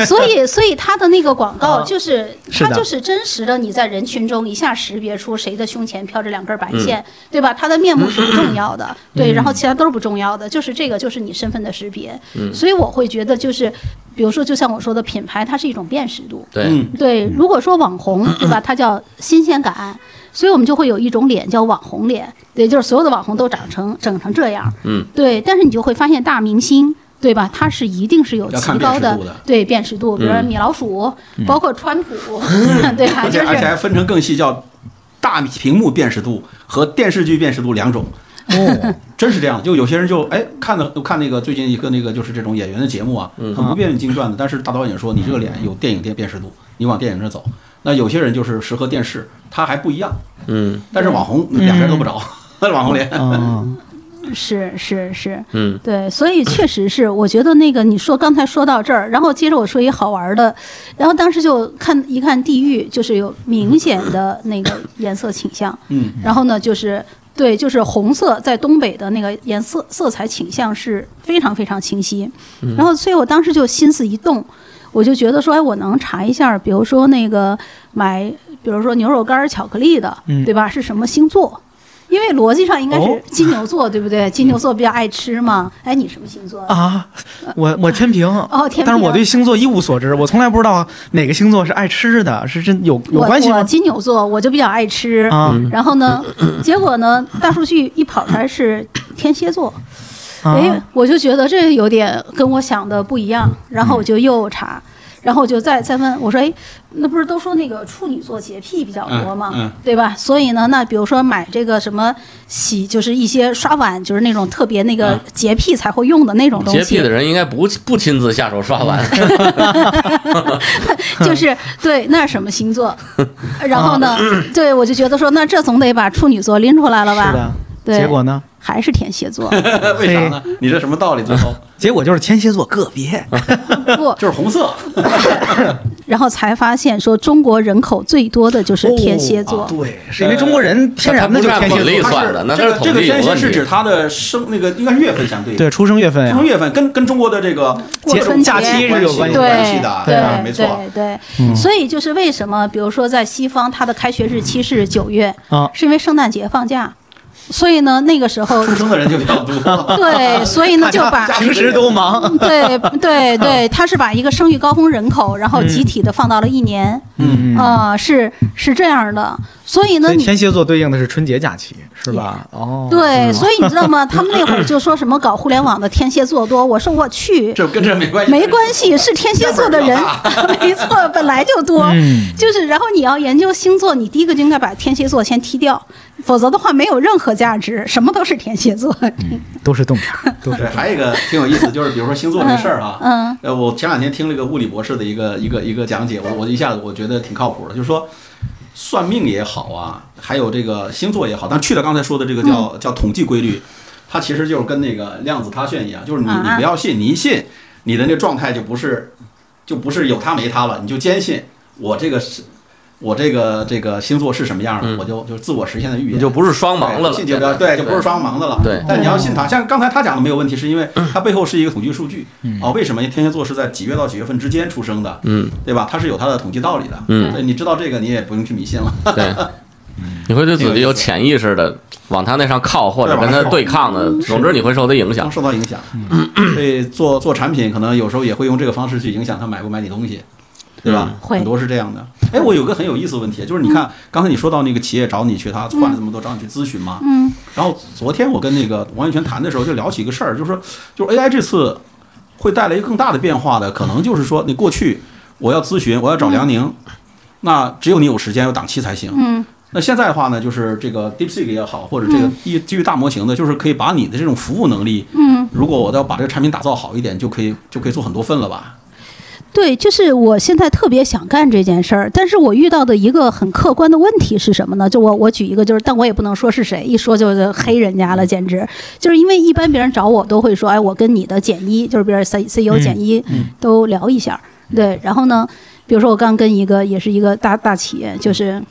所以他的那个广告就是，他就是真实的，你在人群中一下识别出谁的胸前飘着2根白线，对吧？他的面目是不重要的，对，然后其他都是不重要的，就是这个就是你身份的识别。所以我会觉得就是。比如说，就像我说的，品牌它是一种辨识度。对，如果说网红，对吧？它叫新鲜感，所以我们就会有一种脸叫网红脸，对，就是所有的网红都整成这样。对，但是你就会发现大明星，对吧？它是一定是有极高的对辨识度，比如说米老鼠，包括川普，对吧？ 而且还分成更细，叫大屏幕辨识度和电视剧辨识度2种。真是这样，就有些人就看那个最近一个那个就是这种演员的节目啊，很不变经传的，但是大导演说你这个脸有电影辨识度，你往电影这走。那有些人就是适合电视，他还不一样。但是网红两边都不着，网红脸。 是，对，所以确实是，我觉得那个你说刚才说到这儿，然后接着我说一好玩的，然后当时就一看地域，就是有明显的那个颜色倾向，然后呢就是对，就是红色在东北的那个色彩倾向是非常非常清晰，然后所以我当时就心思一动，我就觉得说，我能查一下，比如说那个比如说牛肉干巧克力的，对吧？是什么星座？因为逻辑上应该是金牛座，对不对？金牛座比较爱吃嘛。哎，你什么星座啊？我天平。天平。但是我对星座一无所知，我从来不知道哪个星座是爱吃的，是真有关系吗？ 我金牛座，我就比较爱吃。然后呢，结果呢，大数据一跑出来是天蝎座。我就觉得这有点跟我想的不一样，然后我就又查。然后我就再问我说，那不是都说那个处女座洁癖比较多吗？对吧？所以呢，那比如说买这个什么就是一些刷碗，就是那种特别那个洁癖才会用的那种东西。 洁癖的人应该不亲自下手刷碗。 就是对，那是什么星座？然后呢，对我就觉得说，那这总得把处女座拎出来了吧？ 是的。 对， 结果呢？ 还是天蝎座。 为啥呢？你这什么道理？最后结果就是天蝎座个别， 不就是红色。 然后才发现说，中国人口最多的就是天蝎座。 对，是因为中国人天然的就天蝎座算的。那这个天蝎是指他的那个应该是月份相对。 对，出生月份。 出生月份跟中国的这个假期是有关系的。 对， 没错。 对，所以就是为什么，比如说在西方，它的开学日期是9月，是因为圣诞节放假。所以呢，那个时候出生的人就比较多。 对，所以呢就把平时都忙。 对，他是把一个生育高峰人口，然后集体的放到了1年。是这样的。所以呢， 天蝎座对应的是春节假期，是吧？ 对，所以你知道吗？他们那会儿就说什么搞互联网的天蝎座多，我说我去， 这跟这没关系。 没关系，是天蝎座的人，没错，本来就多。就是然后你要研究星座，你第一个就应该把天蝎座先踢掉，否则的话没有任何价值，什么都是天蝎座。 都是动态，都是。 还有一个挺有意思，就是比如说星座这事儿啊，我前2天听了一个物理博士的一个讲解，我一下子我觉得挺靠谱的，就是说。算命也好啊，还有这个星座也好，但去了刚才说的这个叫统计规律，它其实就是跟那个量子塌陷一样，就是你不要信，你一信，你的那个状态就不是有他没他了，你就坚信我这个星座是什么样的，我就自我实现的预言， 你就不是双盲了， 信就不是双盲的了。 对， 但你要信他，像刚才他讲的没有问题，是因为它背后是一个统计数据。为什么天蝎座是在几月到几月份之间出生的？对吧？它是有它的统计道理的。对，你知道这个，你也不用去迷信了。 对。 你会对自己有潜意识的往他那上靠，或者跟他对抗的，总之你会受他影响， 受到影响。所以做产品可能有时候也会用这个方式去影响他买不买你东西，对吧？很多是这样的。哎，我有个很有意思的问题，就是你看刚才你说到那个企业找你去，他换了这么多找你去咨询嘛，然后昨天我跟那个王一泉谈的时候就聊起一个事儿，就是说，就是 AI 这次会带来一个更大的变化的，可能就是说你过去我要咨询，我要找梁宁，那只有你有时间有档期才行。那现在的话呢，就是这个 DeepSeek 也好，或者这个基于大模型的，就是可以把你的这种服务能力，如果我要把这个产品打造好一点，就可以做很多份了吧？ 对，就是我现在特别想干这件事儿，但是我遇到的一个很客观的问题是什么呢？就我举一个，就是但我也不能说是谁，一说就黑人家了，简直就是因为一般别人找我都会说，哎，我跟你的简一，就是比如 CEO 简一都聊一下，对，然后呢，比如说我刚跟一个也是一个大企业，就是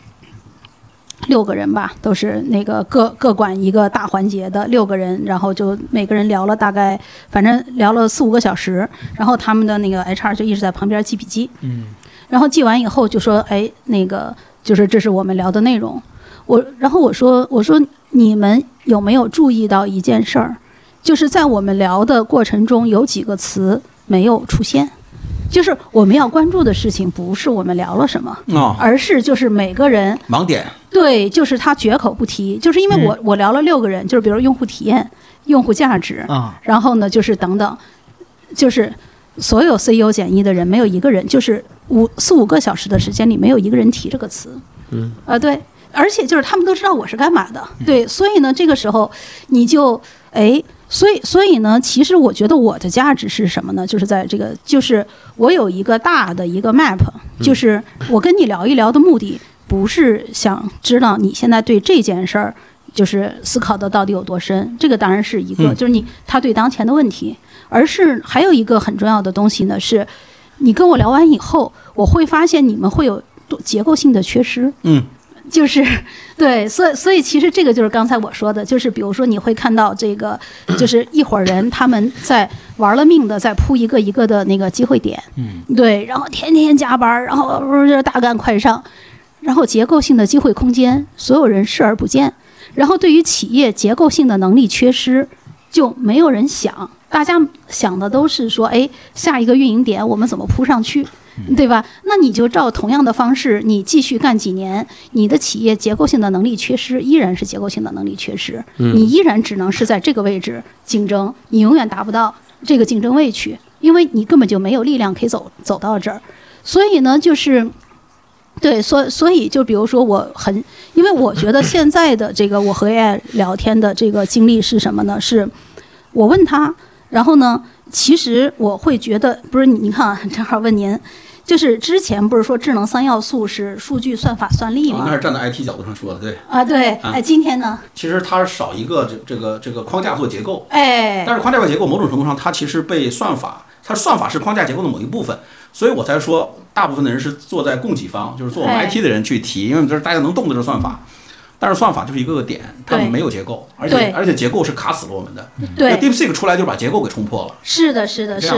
6个人吧，都是那个各管一个大环节的6个人，然后就每个人聊了大概，反正聊了4-5个小时，然后他们的那个 HR 就一直在旁边记笔记，然后记完以后就说，哎，那个就是这是我们聊的内容，然后我说你们有没有注意到一件事儿，就是在我们聊的过程中有几个词没有出现。就是我们要关注的事情不是我们聊了什么，而是就是每个人盲点。 对，就是他绝口不提，就是因为我聊了6个人，就是比如用户体验、用户价值，然后呢就是等等，就是所有 CEO 简一的人没有一个人，就是4-5个小时的时间里没有一个人提这个词，对，而且就是他们都知道我是干嘛的，对，所以呢这个时候你就所以呢，其实我觉得我的价值是什么呢？就是在这个，就是我有一个大的一个 map， 就是我跟你聊一聊的目的，不是想知道你现在对这件事儿就是思考的到底有多深，这个当然是一个，就是他对当前的问题，而是还有一个很重要的东西呢，是你跟我聊完以后，我会发现你们会有结构性的缺失，就是对，所以其实这个就是刚才我说的，就是比如说你会看到这个，就是一伙人他们在玩了命的在铺一个一个的那个机会点，对，然后天天加班，然后大干快上，然后结构性的机会空间，所有人视而不见，然后对于企业结构性的能力缺失，就没有人想，大家想的都是说，哎，下一个运营点我们怎么铺上去。对吧？那你就照同样的方式，你继续干几年，你的企业结构性的能力缺失依然是结构性的能力缺失，你依然只能是在这个位置竞争，你永远达不到这个竞争位去，因为你根本就没有力量可以走到这儿。所以呢，就是对，所以就比如说因为我觉得现在的这个我和 AI 聊天的这个经历是什么呢？是我问他，然后呢，其实我会觉得，不是你看啊，正好问您。就是之前不是说智能3要素是数据、算法、算力吗？ 那是站在 IT 角度上说的，对。 对，今天呢？ 其实它少一个这个框架做结构， 但是框架做结构某种程度上它其实被算法是框架结构的某一部分，所以我才说大部分的人是坐在供给方，就是做我们 IT 的人去提，因为这是大家能动的这算法。但是算法就是一个个点，它没有结构，而且结构是卡死了我们的。 对 ，DeepSeek 出来就把结构给冲破了。 是的。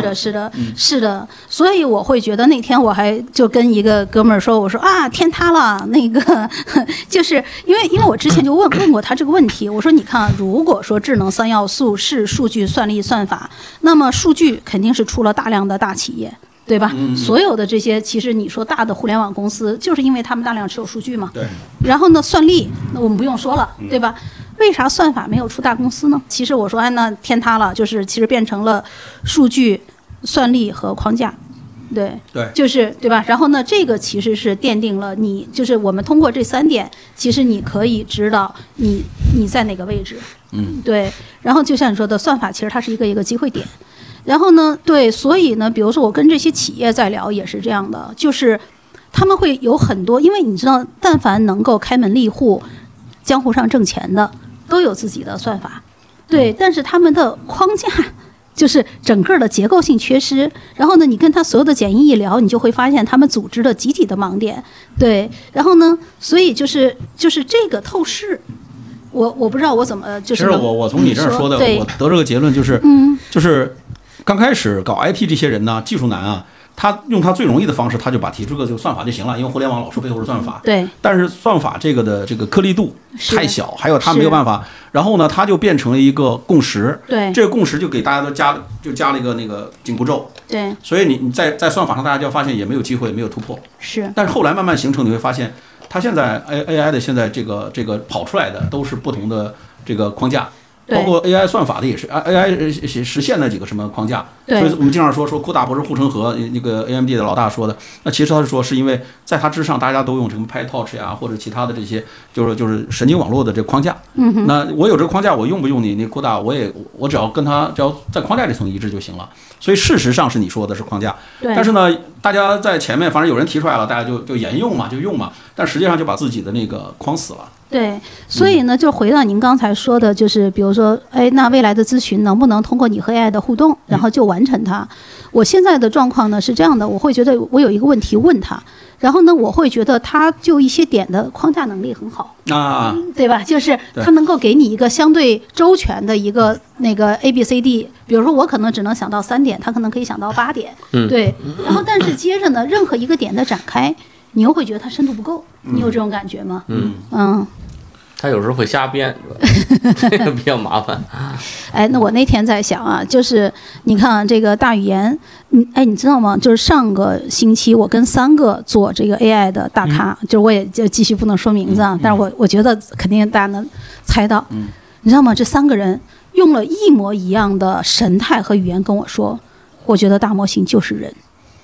所以我会觉得那天我还就跟一个哥们儿说，我说啊，天塌了，那个就是因为我之前就问过他这个问题，我说你看，如果说智能3要素是数据、算力、算法，那么数据肯定是出了大量的大企业。对吧？所有的这些，其实你说大的互联网公司，就是因为他们大量持有数据嘛。 对。 然后呢，算力，那我们不用说了，对吧？为啥算法没有出大公司呢？其实我说，那天塌了，就是其实变成了数据、算力和框架。对。就是对吧？然后呢，这个其实是奠定了你，就是我们通过这3点，其实你可以知道你在哪个位置。对。然后就像你说的，算法其实它是一个机会点。然后呢，对，所以呢，比如说我跟这些企业在聊也是这样的，就是他们会有很多，因为你知道，但凡能够开门立户、江湖上挣钱的，都有自己的算法，对，但是他们的框架就是整个的结构性缺失。然后呢，你跟他所有的简易一聊，你就会发现他们组织的集体的盲点，对。然后呢，所以就是这个透视。我不知道我怎么就是。 其实我从你这儿说的，我得这个结论就是，就是刚开始搞 IT 这些人呢，技术难啊， 他用他最容易的方式，他就把提出个这个算法就行了，因为互联网老说背后是算法。 对。 但是算法这个的这个颗粒度太小，还有他没有办法。然后呢，他就变成了一个共识。 对。 这个共识就给大家都加了一个那个紧箍咒。 对。 所以你在算法上，大家就要发现也没有机会，没有突破。 是。 但是后来慢慢形成，你会发现，它现在 AI 的现在这个跑出来的都是不同的这个框架。包括 AI 算法的也是 AI 实现了几个什么框架，所以我们经常说库大不是护城河，那个 AMD 的老大说的，那其实他是说是因为在它之上大家都用什么 PyTorch 呀或者其他的这些就是神经网络的这个框架，那我有这个框架，我用不用你那库大，我只要跟它只要在框架这层一致就行了。所以事实上是你说的是框架，但是呢，大家在前面反正有人提出来了，大家就沿用嘛，就用嘛，但实际上就把自己的那个框死了。 对，所以呢，就回到您刚才说的，就是比如说，那未来的咨询能不能通过你和 AI 的互动，然后就完成它？我现在的状况呢是这样的，我会觉得我有一个问题问他，然后呢，我会觉得他就一些点的框架能力很好啊，对吧？就是他能够给你一个相对周全的一个那个 ABCD， 比如说我可能只能想到3点，他可能可以想到8点，对。然后但是接着呢，任何一个点的展开，你又会觉得它深度不够，你有这种感觉吗？ 他有时候会瞎编，这个比较麻烦。 那我那天在想啊，就是你看这个大语言，你知道吗？就是上个星期我跟3个做这个 AI 的大咖，就是我也就继续不能说名字啊，但是我觉得肯定大家能猜到，你知道吗？这3个人用了一模一样的神态和语言跟我说，我觉得大模型就是人。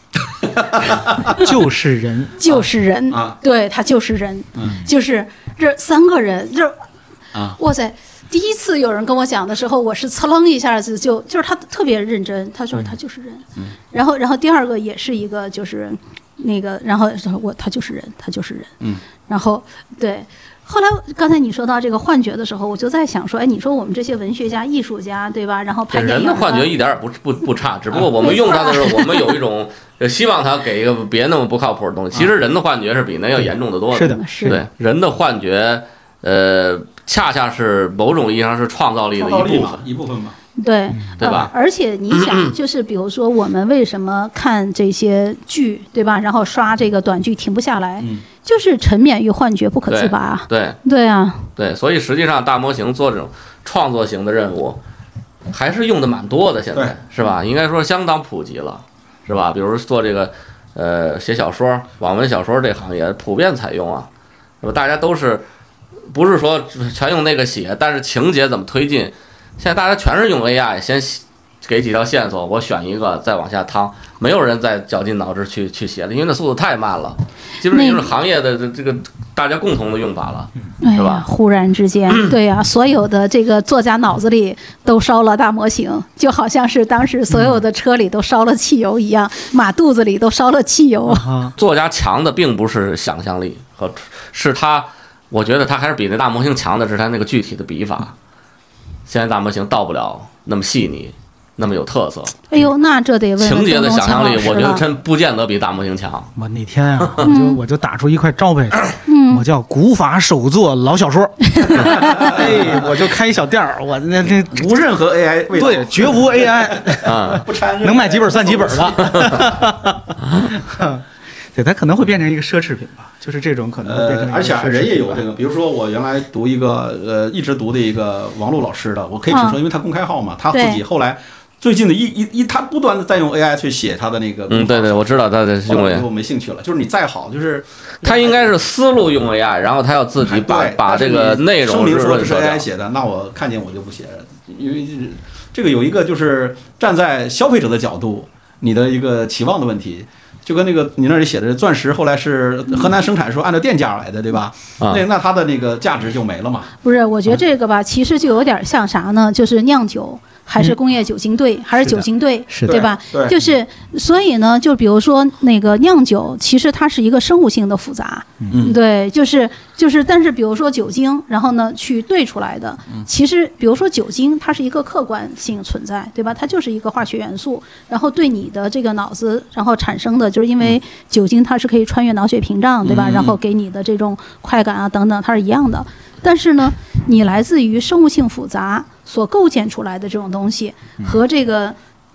就是人， 就是人，对，他就是人，就是这3个人，哇塞！第一次有人跟我讲的时候，我是呲楞一下子就是他特别认真，他说他就是人，然后第二个也是一个就是那个，然后他就是人，他就是人，然后对。后来刚才你说到这个幻觉的时候，我就在想说，你说我们这些文学家、艺术家，对吧？然后拍电影， 人的幻觉一点也不差，只不过我们用它的时候，我们有一种希望它给一个别那么不靠谱的东西。其实人的幻觉是比那要严重的多的。 是的， 对人的幻觉，恰恰是某种意义上是创造力的一部分嘛。 对吧？ 而且你想，就是比如说我们为什么看这些剧，对吧？然后刷这个短剧停不下来，就是沉湎于幻觉不可自拔。对啊， 对，所以实际上大模型做这种创作型的任务，还是用的蛮多的，现在是吧？应该说相当普及了，是吧？比如做这个写小说、网文小说这行业普遍采用啊，是吧？大家都是不是说全用那个写，但是情节怎么推进？现在大家全是用 AI， 先给几条线索，我选一个，再往下趟，没有人再绞尽脑汁去写了，因为那速度太慢了，基本上就是行业的这个大家共同的用法了，是吧？ 忽然之间，对呀，所有的这个作家脑子里都烧了大模型，就好像是当时所有的车里都烧了汽油一样，马肚子里都烧了汽油。 作家强的并不是想象力是他，我觉得他还是比那大模型强的是他那个具体的笔法。现在大模型到不了那么细腻，那么有特色。 哎呦，那这得问情节的想象力，我觉得真不见得比大模型强。 我那天啊，我就打出一块招牌，我叫古法手作老小说。我就开一小店儿，我那无任何 AI， 对，绝无 AI 啊， 不掺， 能卖几本算几本的。对，它可能会变成一个奢侈品吧，就是这种可能会变成。 而且人也有这个，比如说我原来读一个一直读的一个王璐老师的，我可以只说，因为他公开号嘛，他自己后来最近的他不断的在用 AI 去写他的那个。 对，我知道他在用 AI。 我没兴趣了，就是你再好，就是他应该是思路用 AI， 然后他要自己把这个内容声明说这是 AI 写的，那我看见我就不写，因为这个有一个就是站在消费者的角度，你的一个期望的问题。就跟那个你那里写的钻石，后来是河南生产说按照电价来的，对吧？那它的那个价值就没了嘛。 不是，我觉得这个吧，其实就有点像啥呢？就是酿酒。还是工业酒精队，还是酒精队，对吧？就是所以呢，就比如说那个酿酒，其实它是一个生物性的复杂，对，就是，但是比如说酒精，然后呢去兑出来的，其实比如说酒精，它是一个客观性存在，对吧？它就是一个化学元素，然后对你的这个脑子，然后产生的就是因为酒精它是可以穿越脑血屏障，对吧？然后给你的这种快感啊等等，它是一样的。但是呢，你来自于生物性复杂所构建出来的这种东西和这个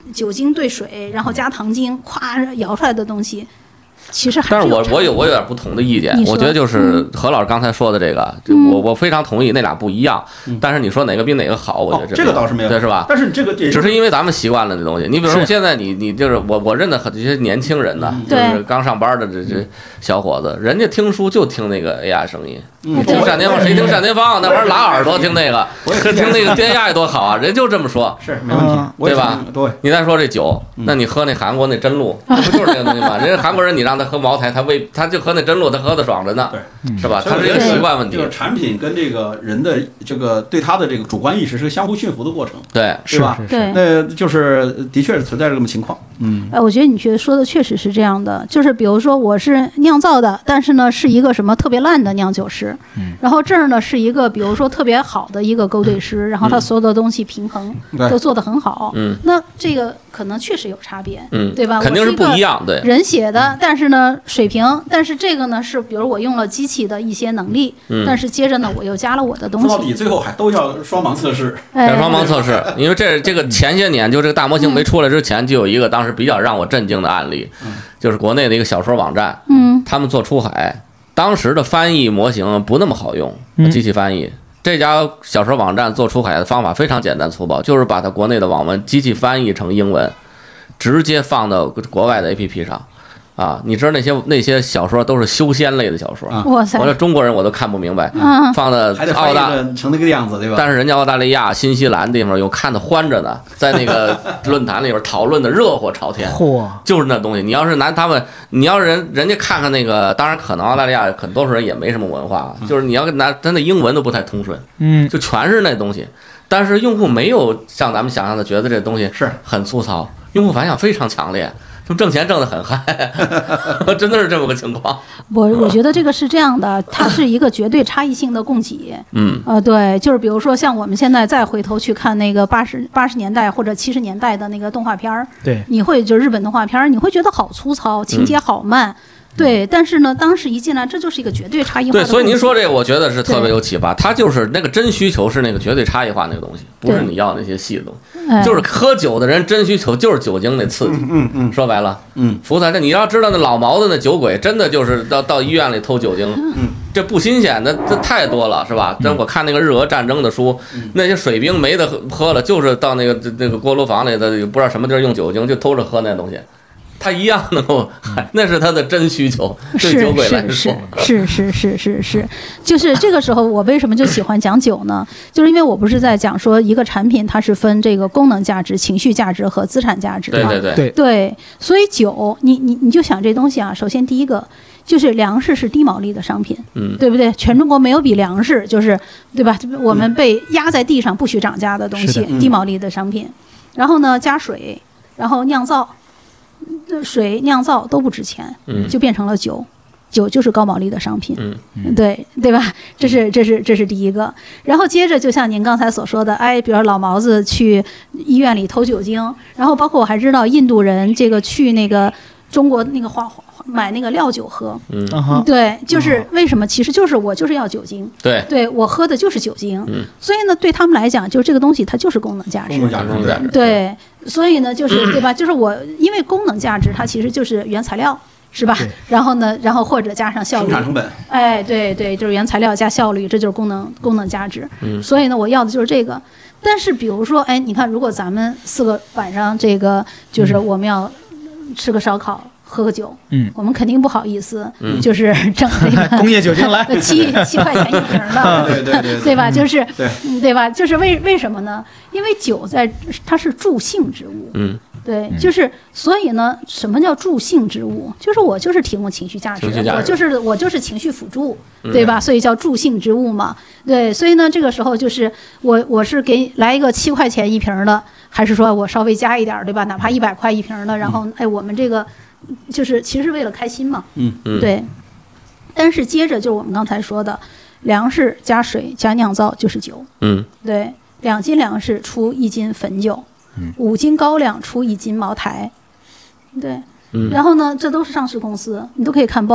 酒精兑水，然后加糖精，咵摇出来的东西。其实还但是我有点不同的意见，我觉得就是何老师刚才说的这个，我非常同意，那俩不一样。但是你说哪个比哪个好，我觉得这个倒是没有， 对是吧？ 但是这个只是因为咱们习惯了这东西。你比如说现在你就是我认得很这些年轻人呢，就是刚上班的这小伙子，人家听书就听那个 AI 声音，听单田芳谁听单田芳那玩意儿拉耳朵听那个，听那个 AI 多好啊，人就这么说， 是没问题， 对吧？ 对， 你再说这酒，那你喝那韩国那真露，那不就是这个东西吗？人家韩国人你让他喝茅台，他就喝那真露，他喝的爽着呢， 对， 是吧？他是一个习惯问题。 这个产品跟这个人的这个对他的这个主观意识是个相互驯服的过程， 对， 是吧？ 对， 那就是的确是存在这么情况。 我觉得你说的确实是这样的，就是比如说我是酿造的，但是呢是一个什么特别烂的酿酒师，然后这儿呢是一个比如说特别好的一个勾兑师，然后他所有的东西平衡都做得很好，那这个可能确实有差别，对吧？ 肯定是不一样，对。 人写的，但是呢水平，但是这个呢是比如我用了机器的一些能力，但是接着呢我又加了我的东西。 说到底最后还都要双盲测试， 双盲测试，因为这个前些年就这个大模型没出来之前，就有一个当时比较让我震惊的案例，就是国内的一个小说网站，他们做出海，当时的翻译模型不那么好用，机器翻译。这家小说网站做出海的方法非常简单粗暴，就是把它国内的网文机器翻译成英文，直接放到国外的 APP 上。啊，你知道那些小说都是修仙类的小说， 哇塞！ 我说中国人我都看不明白，放的澳大成那个样子，对吧？ 但是人家澳大利亚、新西兰地方有看得欢着呢，在那个论坛里边讨论的热火朝天，就是那东西。你要是拿他们，你要是人家看看那个，当然可能澳大利亚很多数人也没什么文化，就是你要拿他那英文都不太通顺，就全是那东西。但是用户没有像咱们想象的觉得这东西是很粗糙，用户反响非常强烈。就挣钱挣得很嗨，真的是这么个情况。 我觉得这个是这样的，它是一个绝对差异性的供给。对，就是比如说像我们现在再回头去看那个80年代或者70年代的那个动画片儿， 对， 你会就是日本动画片儿，你会觉得好粗糙，情节好慢。对，但是呢，当时一进来，这就是一个绝对差异化的。 对，所以您说这个，我觉得是特别有启发。它就是那个真需求是那个绝对差异化那个东西，不是你要那些细的东西。就是喝酒的人真需求就是酒精那刺激。说白了，服务台，你要知道那老毛子那酒鬼，真的就是到医院里偷酒精。这不新鲜，这太多了，是吧？但我看那个日俄战争的书，那些水兵没得喝了，就是到那个锅炉房里的不知道什么地儿用酒精，就偷着喝那东西。他一样能够，那是他的真需求。对酒鬼来说， 是，就是这个时候，我为什么就喜欢讲酒呢？就是因为我不是在讲说一个产品它是分这个功能价值、情绪价值和资产价值嘛？对，所以酒，你就想这东西啊，首先第一个就是粮食是低毛利的商品，对不对？全中国没有比粮食就是对吧？我们被压在地上不许涨价的东西，低毛利的商品。然后呢，加水，然后酿造。水酿造都不值钱，就变成了酒，酒就是高毛利的商品，对吧？这是第一个。然后接着就像您刚才所说的，比如老毛子去医院里偷酒精，然后包括我还知道印度人这个去那个中国那个买那个料酒喝，对，就是为什么？其实就是我就是要酒精，对我喝的就是酒精，所以呢，对他们来讲，就这个东西它就是功能价值，对，所以呢，就是对吧？就是我因为功能价值它其实就是原材料。是吧？然后或者加上效率， 生产成本。 对，就是原材料加效率，这就是功能价值。所以呢，我要的就是这个。但是比如说，你看，如果咱们4个晚上这个就是我们要吃个烧烤。喝个酒，我们肯定不好意思，就是整这个工业酒精来 7块钱一瓶的，对吧？就是对吧？就是为什么呢？因为酒它是助兴之物，对，就是所以呢，什么叫助兴之物？就是我就是提供情绪价值，我就是情绪辅助，对吧？所以叫助兴之物嘛，对，所以呢，这个时候就是我是给来一个7块钱一瓶的，还是说我稍微加一点，对吧？哪怕100块一瓶的，然后我们这个。就是其实是为了开心嘛，对。但是接着就是我们刚才说的，粮食加水加酿造就是酒，对，2斤粮食出1斤汾酒，5斤高粱出1斤茅台，对。然后呢，这都是上市公司，你都可以看报嘛，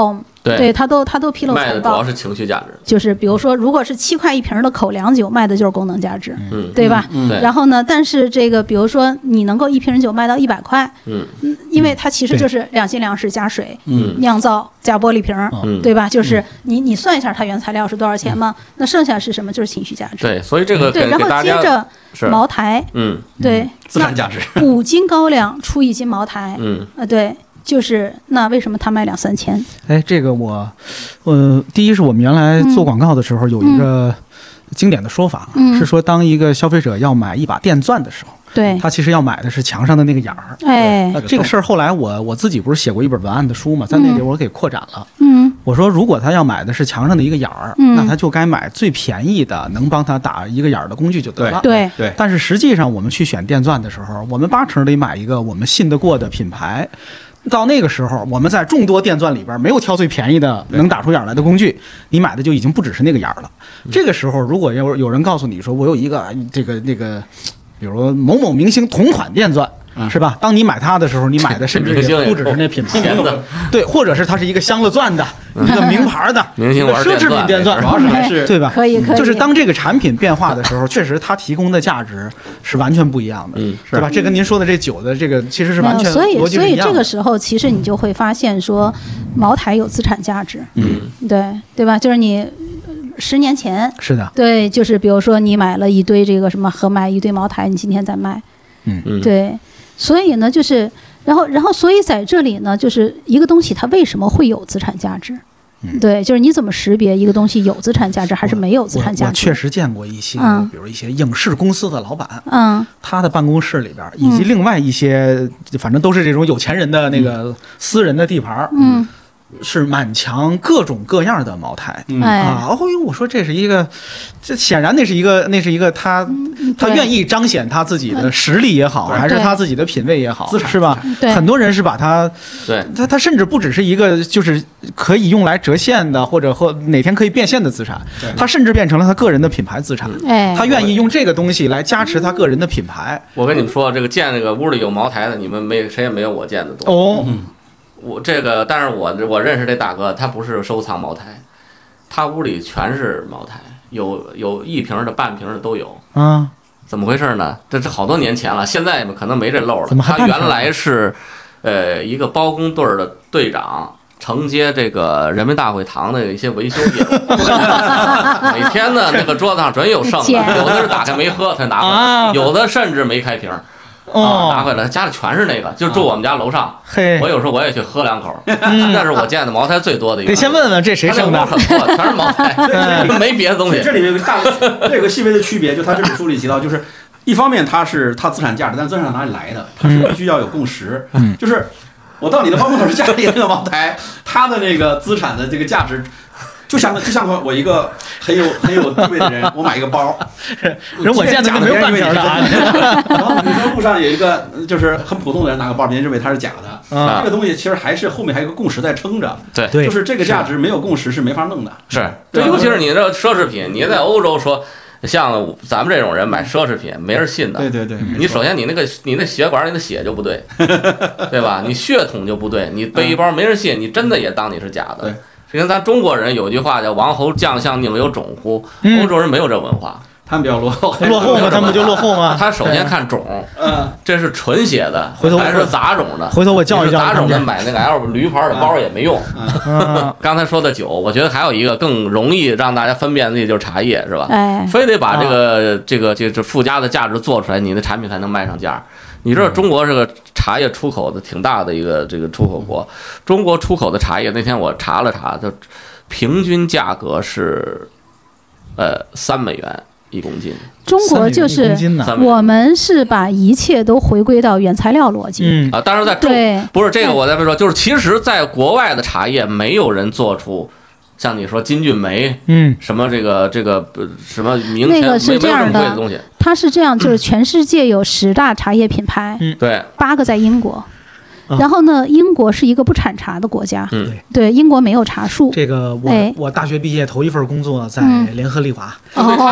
对，他都披露财报， 卖的主要是情绪价值， 就是比如说，如果是7块一瓶的口粮酒，卖的就是功能价值，对吧？然后呢，但是这个比如说你能够一瓶酒卖到100块，因为它其实就是2斤粮食加水，酿造加玻璃瓶，对吧？就是你算一下它原材料是多少钱嘛？那剩下是什么？就是情绪价值。 对，所以这个对，然后接着茅台，对， 资产价值 ，5斤高粱出1斤茅台，对。就是那为什么他卖2-3千？ 哎，这个第一是我们原来做广告的时候有一个经典的说法，是说当一个消费者要买一把电钻的时候， 对， 他其实要买的是墙上的那个眼儿。 哎， 这个事儿后来我自己不是写过一本文案的书嘛，在那里我给扩展了。我说如果他要买的是墙上的一个眼儿，那他就该买最便宜的能帮他打一个眼儿的工具就得了。 对。 但是实际上我们去选电钻的时候，我们80%得买一个我们信得过的品牌。到那个时候，我们在众多电钻里边没有挑最便宜的能打出眼来的工具，你买的就已经不只是那个眼了。这个时候，如果有人告诉你说我有一个那个，比如某某明星同款电钻，是吧？当你买它的时候，你买的甚至也不只是那品牌的，对，或者是它是一个镶了钻的一个名牌的明星玩奢侈品电钻， 主要是还是对吧？ 可以。 就是当这个产品变化的时候，确实它提供的价值是完全不一样的，对吧？这跟您说的这酒的这个其实是完全逻辑是一样的。 所以这个时候，其实你就会发现说，茅台有资产价值，对吧？就是你10年前是的， 对，就是比如说你买了一堆这个什么合买一堆茅台，你今天再卖，对。所以呢，就是，然后，所以在这里呢，就是一个东西它为什么会有资产价值？对，就是你怎么识别一个东西有资产价值还是没有资产价值？ 我确实见过一些，比如一些影视公司的老板，他的办公室里边，以及另外一些，反正都是这种有钱人的那个私人的地盘，是满墙各种各样的茅台，我说这是一个，这显然那是一个他愿意彰显他自己的实力也好，还是他自己的品味也好，是吧？很多人是把他，他甚至不只是一个就是可以用来折现的，或者哪天可以变现的资产，他甚至变成了他个人的品牌资产。他愿意用这个东西来加持他个人的品牌。 我跟你们说，这个见这个屋里有茅台的，你们谁也没有我见的多。我这个，但是我认识这大哥，他不是收藏茅台，他屋里全是茅台，有1瓶的、半瓶的都有。怎么回事呢？这好多年前了，现在可能没这漏了。他原来是，一个包工队的队长，承接这个人民大会堂的一些维修业务。每天呢，那个桌子上准有剩的，有的是打开没喝才拿回来，有的甚至没开瓶。拿回来，家里全是那个，就住我们家楼上。我有时候我也去喝2口，那是我见的茅台最多的一个。 得先问问这谁剩的， 全是茅台，没别的东西。 这里有个细微的区别，就他这本书里提到，就是一方面它是它资产价值，但资产哪里来的？它是必须要有共识，就是我到你的办公室家里那个茅台，它的那个资产的这个价值。就像我一个很有地位的人，我买一个包， 人我见的没有半瓶的。 然后比如说路上有一个就是很普通的人拿个包，别人认为它是假的。这个东西其实还是后面还有个共识在撑着。 对， 就是这个价值没有共识是没法弄的。 是，尤其是你这奢侈品，你在欧洲说。像咱们这种人买奢侈品，没人信的。 对， 你首先你那血管里的血就不对，对吧？你血统就不对，你背一包没人信，你真的也当你是假的。就跟咱中国人有句话叫"王侯将相宁有种乎"，欧洲人没有这文化。 他们比较落后吗？他们就落后吗？ 他首先看种，这是纯血的，还是杂种的？ 回头我教一教。 杂种的买那个 L 驴牌的包也没用。刚才说的酒，我觉得还有一个更容易让大家分辨的，就是茶叶，是吧？非得把这附加的价值做出来，你的产品才能卖上价。你知道中国是个茶叶出口的挺大的一个这个出口国，中国出口的茶叶那天我查了查，就平均价格是3美元。1公斤， 中国就是我们是把一切都回归到原材料逻辑。 当然在不是这个我再说，就是其实在国外的茶叶没有人做出像你说金骏眉，什么这个什么名前那个是这样的东西。 它是这样，就是全世界有10大茶叶品牌， 对， 8个在英国。 然后呢，英国是一个不产茶的国家，对，英国没有茶树。 这个我大学毕业头一份工作在联合利华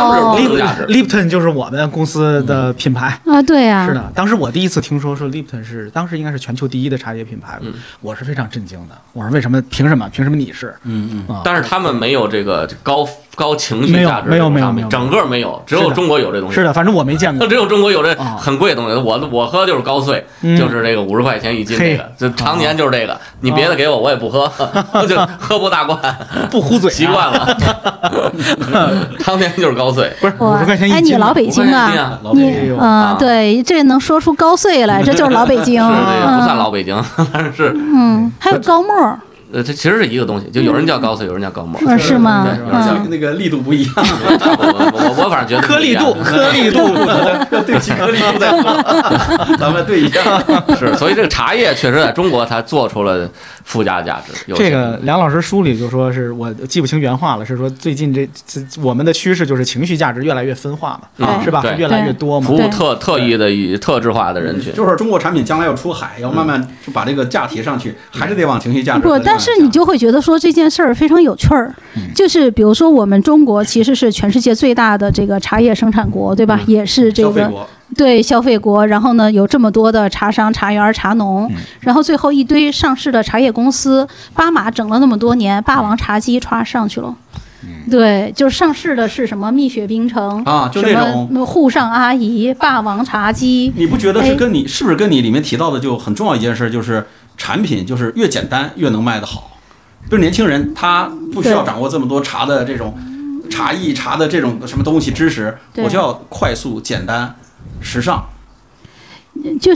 ，Lipton 就是我们公司的品牌啊，对呀， 是的。当时我第一次听说Lipton 是当时应该是全球第一的茶叶品牌，我是非常震惊的。我说为什么？凭什么你是？ 但是他们没有这个高情绪价值， 没有， 整个没有，只有中国有这东西。 是的，反正我没见过， 只有中国有这很贵的东西。我喝就是高碎，就是这个50块钱一斤这个，就常年就是这个。你别的给我也不喝，就喝不大罐， 不糊嘴， 习惯了。常年就是高碎， 不是50块钱一斤。 哎，你老北京啊，你对，这能说出高碎来，这就是老北京。 是这个不算老北京，但是还有高沫。 这其实是一个东西，就有人叫高碎，有人叫高沫， 是吗？ 那个力度不一样。 我反正觉得颗粒度不同， 要对齐颗粒度再说，咱们对一下。 是，所以这个茶叶确实在中国它做出了附加价值。 这个梁老师书里就说是我记不清原话了，是说最近我们的趋势就是情绪价值越来越分化嘛，是吧？越来越多嘛， 服务特意的特质化的人群， 就是中国产品将来要出海，要慢慢就把这个价提上去，还是得往情绪价值。 但是你就会觉得说这件事儿非常有趣儿，就是比如说我们中国其实是全世界最大的这个茶叶生产国，对吧？也是这个对消费国。然后呢，有这么多的茶商、茶园、茶农，然后最后一堆上市的茶叶公司，巴马整了那么多年，霸王茶姬歘上去了。对，就是上市的是什么蜜雪冰城啊，就那种沪上阿姨、霸王茶姬。 你不觉得是是不是跟你里面提到的就很重要一件事，就是产品就是越简单越能卖得好。比如年轻人他不需要掌握这么多茶的这种茶艺、茶的这种什么东西知识，我就要快速、简单、时尚。 就是，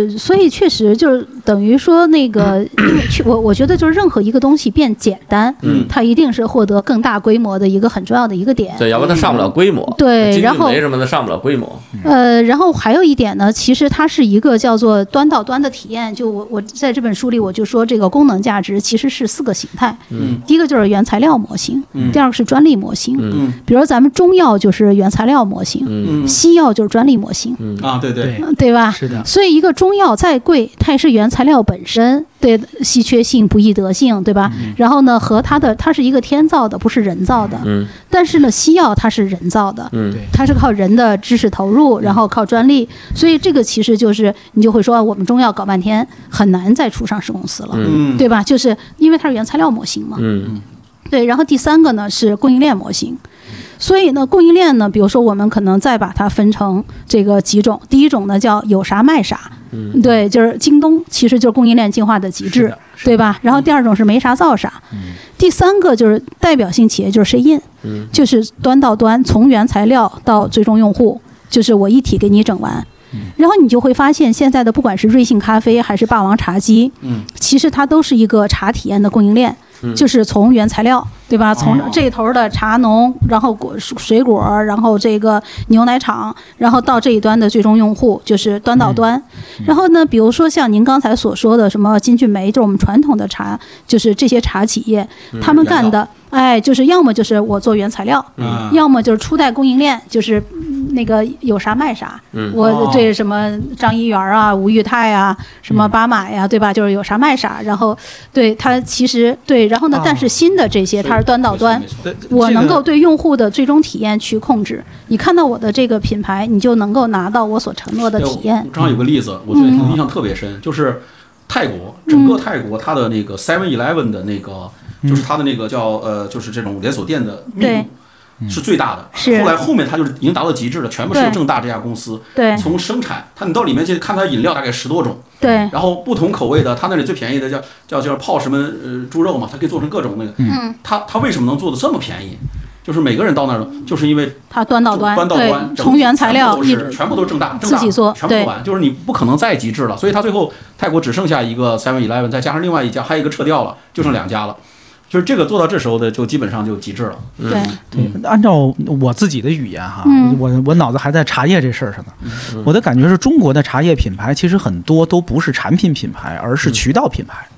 所以确实就是等于说那个，我觉得就是任何一个东西变简单，它一定是获得更大规模的一个很重要的一个点。 对，要不然它上不了规模。 对，然后为什么它上不了规模？ 然后还有一点呢，其实它是一个叫做端到端的体验。就我在这本书里我就说，这个功能价值其实是4个形态。第一个就是原材料模型，第二个是专利模型。比如咱们中药就是原材料模型，西药就是专利模型。 啊，对对， 对吧？ 是的。 所以一个中药再贵，它也是原材料本身对稀缺性、不易得性，对吧？然后呢，和它是一个天造的，不是人造的。但是呢，西药它是人造的，它是靠人的知识投入，然后靠专利。所以这个其实就是你就会说，我们中药搞半天很难再出上市公司了，对吧？就是因为它是原材料模型嘛。对。然后第3个呢是供应链模型。所以呢，供应链呢，比如说我们可能再把它分成这个几种。第一种呢叫有啥卖啥，对，就是京东其实就是供应链进化的极致，对吧？然后第2种是没啥造啥，第3个就是代表性企业就是谁印，就是端到端，从原材料到最终用户，就是我一体给你整完。然后你就会发现，现在的不管是瑞幸咖啡还是霸王茶姬，其实它都是一个茶体验的供应链。就是从原材料，对吧？从这头的茶农，然后水果，然后这个牛奶厂，然后到这一端的最终用户，就是端到端。然后呢，比如说像您刚才所说的什么金骏眉，就是我们传统的茶，就是这些茶企业，他们干的，就是要么就是我做原材料，要么就是初代供应链，就是那个有啥卖啥。我对什么张一元啊、吴裕泰啊、什么巴马呀，对吧？就是有啥卖啥。然后对它其实对。然后呢？但是新的这些它是端到端，我能够对用户的最终体验去控制。你看到我的这个品牌，你就能够拿到我所承诺的体验。 正好有个例子，我最近印象特别深，就是泰国，整个泰国它的那个 7-Eleven 的那个，就是它的那个叫就是这种连锁店的密度。是最大的，后面它就是已经达到极致了，全部是正大这家公司。对，从生产，你到里面去看它饮料大概10多种。 对， 然后不同口味的，它那里最便宜的叫泡什么猪肉嘛，它可以做成各种那个。它为什么能做的这么便宜？就是每个人到那儿，就是因为它端到端， 从原材料全部都是正大， 自己做， 全部做完，就是你不可能再极致了。所以它最后泰国只剩下一个 7-Eleven， 再加上另外一家，还有一个撤掉了，就剩2家了。就是这个做到这时候的，就基本上就极致了。 对， 按照我自己的语言哈，我脑子还在茶叶这事儿上呢。我的感觉是中国的茶叶品牌其实很多都不是产品品牌，而是渠道品牌。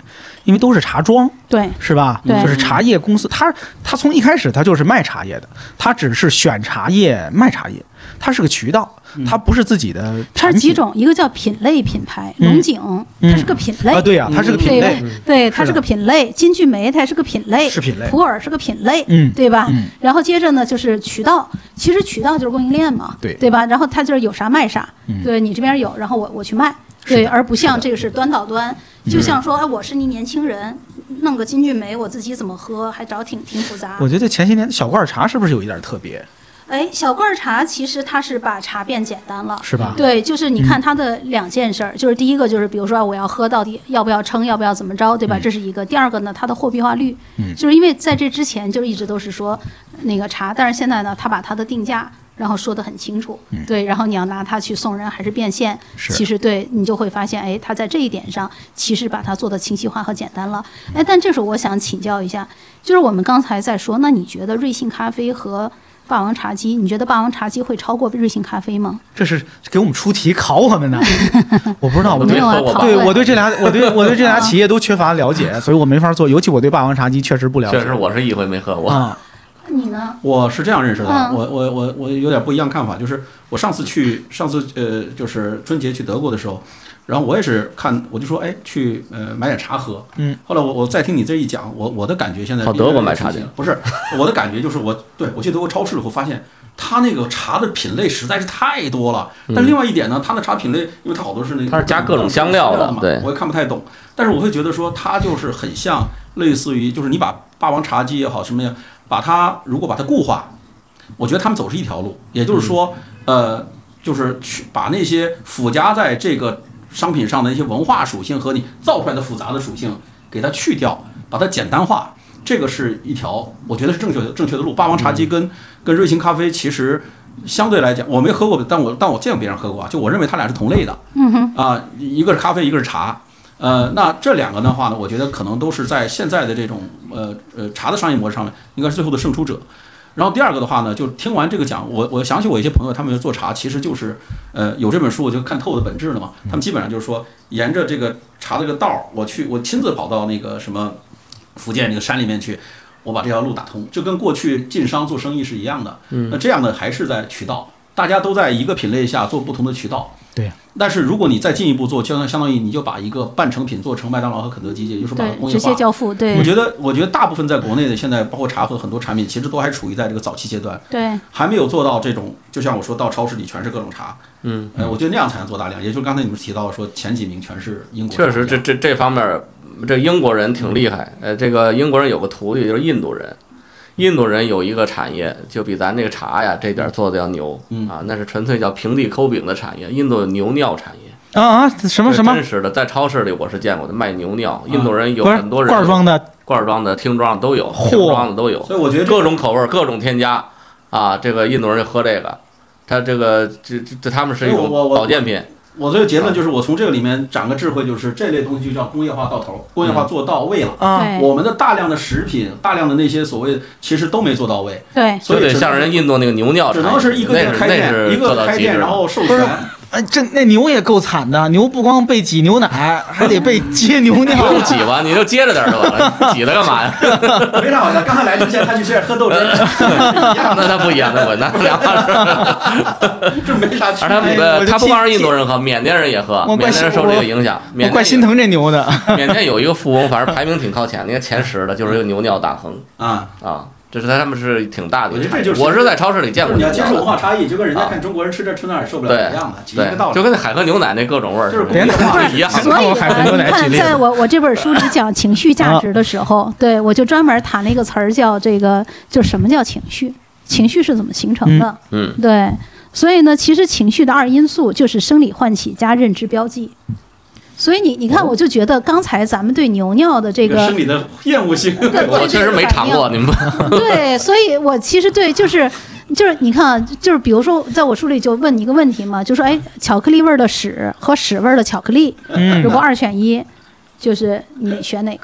因为都是茶庄， 对， 是吧？ 对， 就是茶叶公司，他从一开始他就是卖茶叶的，他只是选茶叶卖茶叶，他是个渠道，他不是自己的。 它是几种，一个叫品类品牌，龙井它是个品类啊，对呀，它是个品类， 对，它是个品类。金骏眉它是个品类， 是品类。 普洱是个品类，对吧？然后接着呢就是渠道，其实渠道就是供应链嘛，对吧？然后它就是有啥卖啥，对你这边有，然后我去卖，对，而不像这个是端到端，就像说，哎，我是你年轻人，弄个金骏眉，我自己怎么喝，还找挺复杂。 我觉得前些年小罐茶是不是有一点特别？ 哎，小罐茶其实它是把茶变简单了， 是吧？ 对，就是你看它的两件事儿，就是第一个就是比如说我要喝到底要不要称，要不要怎么着，对吧？这是一个。第二个呢，它的货币化率，就是因为在这之前就一直都是说那个茶，但是现在呢，它把它的定价然后说得很清楚，对，然后你要拿它去送人还是变现，其实对你就会发现，哎，它在这一点上其实把它做得清晰化和简单了。哎，但这时候我想请教一下，就是我们刚才在说，那你觉得瑞幸咖啡和霸王茶姬，你觉得霸王茶姬会超过瑞幸咖啡吗？ 这是给我们出题考我们呢。我不知道，我对这俩企业都缺乏了解，所以我没法做。尤其我对霸王茶姬确实不了解。 确实，我是一回没喝过。 啊， 你呢？ 我是这样认识的，我有点不一样看法，就是我上次就是春节去德国的时候。然后我也是看，我就说，哎，去买点茶喝。后来我再听你这一讲，我的感觉现在到德国买茶去不是我的感觉就是我去德国超市以后发现，它那个茶的品类实在是太多了。但另外一点呢，它的茶品类，因为它好多是那个它是加各种香料的嘛，对， 我也看不太懂。但是我会觉得说，它就是很像类似于，就是你把霸王茶姬也好什么呀，如果把它固化，我觉得他们走是一条路，也就是说，就是去把那些附加在这个商品上的一些文化属性和你造出来的复杂的属性给它去掉，把它简单化，这个是一条我觉得是正确的路。霸王茶姬跟瑞幸咖啡其实相对来讲我没喝过，但我见过别人喝过，就我认为它俩是同类的。一个是咖啡，一个是茶。那这两个的话呢，我觉得可能都是在现在的这种茶的商业模式上面应该是最后的胜出者。然后第二个的话呢，就听完这个讲，我想起我一些朋友，他们做茶其实就是有这本书我就看透的本质了嘛。他们基本上就是说，沿着这个茶这个道儿，我亲自跑到那个什么福建那个山里面去，我把这条路打通，就跟过去晋商做生意是一样的。那这样的还是在渠道，大家都在一个品类下做不同的渠道。 对。 但是如果你再进一步做，相当于你就把一个半成品做成麦当劳和肯德基，也就是把工业化直接交付。对， 我觉得大部分在国内的现在，包括茶和很多产品，其实都还处于在这个早期阶段， 对， 还没有做到这种，就像我说到超市里全是各种茶，我觉得那样才能做大量。也就是刚才你们提到说前几名全是英国茶， 确实这方面，这英国人挺厉害。这个英国人有个徒弟就是印度人。印度人有一个产业，就比咱这个茶呀这点做的要牛啊，那是纯粹叫平地抠饼的产业。印度有牛尿产业什么真实的，在超市里我是见过的，卖牛尿。印度人有很多人罐装的、听装的都有，瓶装的都有， 所以我觉得各种口味、各种添加啊。这个印度人就喝这个，他这个他们是一种保健品。 我这个结论就是，我从这个里面长个智慧，就是这类东西就叫工业化到头，工业化做到位了。我们的大量的食品，大量的那些所谓其实都没做到位。 对， 所以得像人印度那个牛尿， 只能是一个店开店，一个开店，然后授权。 那牛也够惨的，牛不光被挤牛奶，还得被接牛尿。 不用挤吧，你就接着点就完了，挤它干嘛呀？ 没啥好的，刚才来之前他去喝豆汁， 那他不一样，那两码事。这没啥区别。他不光是印度人喝，缅甸人也喝，缅甸人受这个影响。 我怪心疼这牛的。 缅甸有一个富翁，反正排名挺靠前，那个前10的就是一个牛尿大亨这是他们是挺大的。我是在超市里见过。 你要接受文化差异，就跟人家看中国人吃这吃那也受不了一样的，一个道理。 就跟那海河牛奶那各种味儿是一样。 所以你看，在我这本书里讲情绪价值的时候，对我就专门谈了一个词儿，叫这个，就什么叫情绪？情绪是怎么形成的？对。所以呢，其实情绪的2因素就是生理唤起加认知标记。所以你看，我就觉得刚才咱们对牛尿的这个生理的厌恶性， 我确实没尝过，你们对，所以我其实对就是你看，就是比如说，在我书里就问你一个问题嘛，就说哎，巧克力味的屎和屎味的巧克力，如果2选1，就是你选哪个？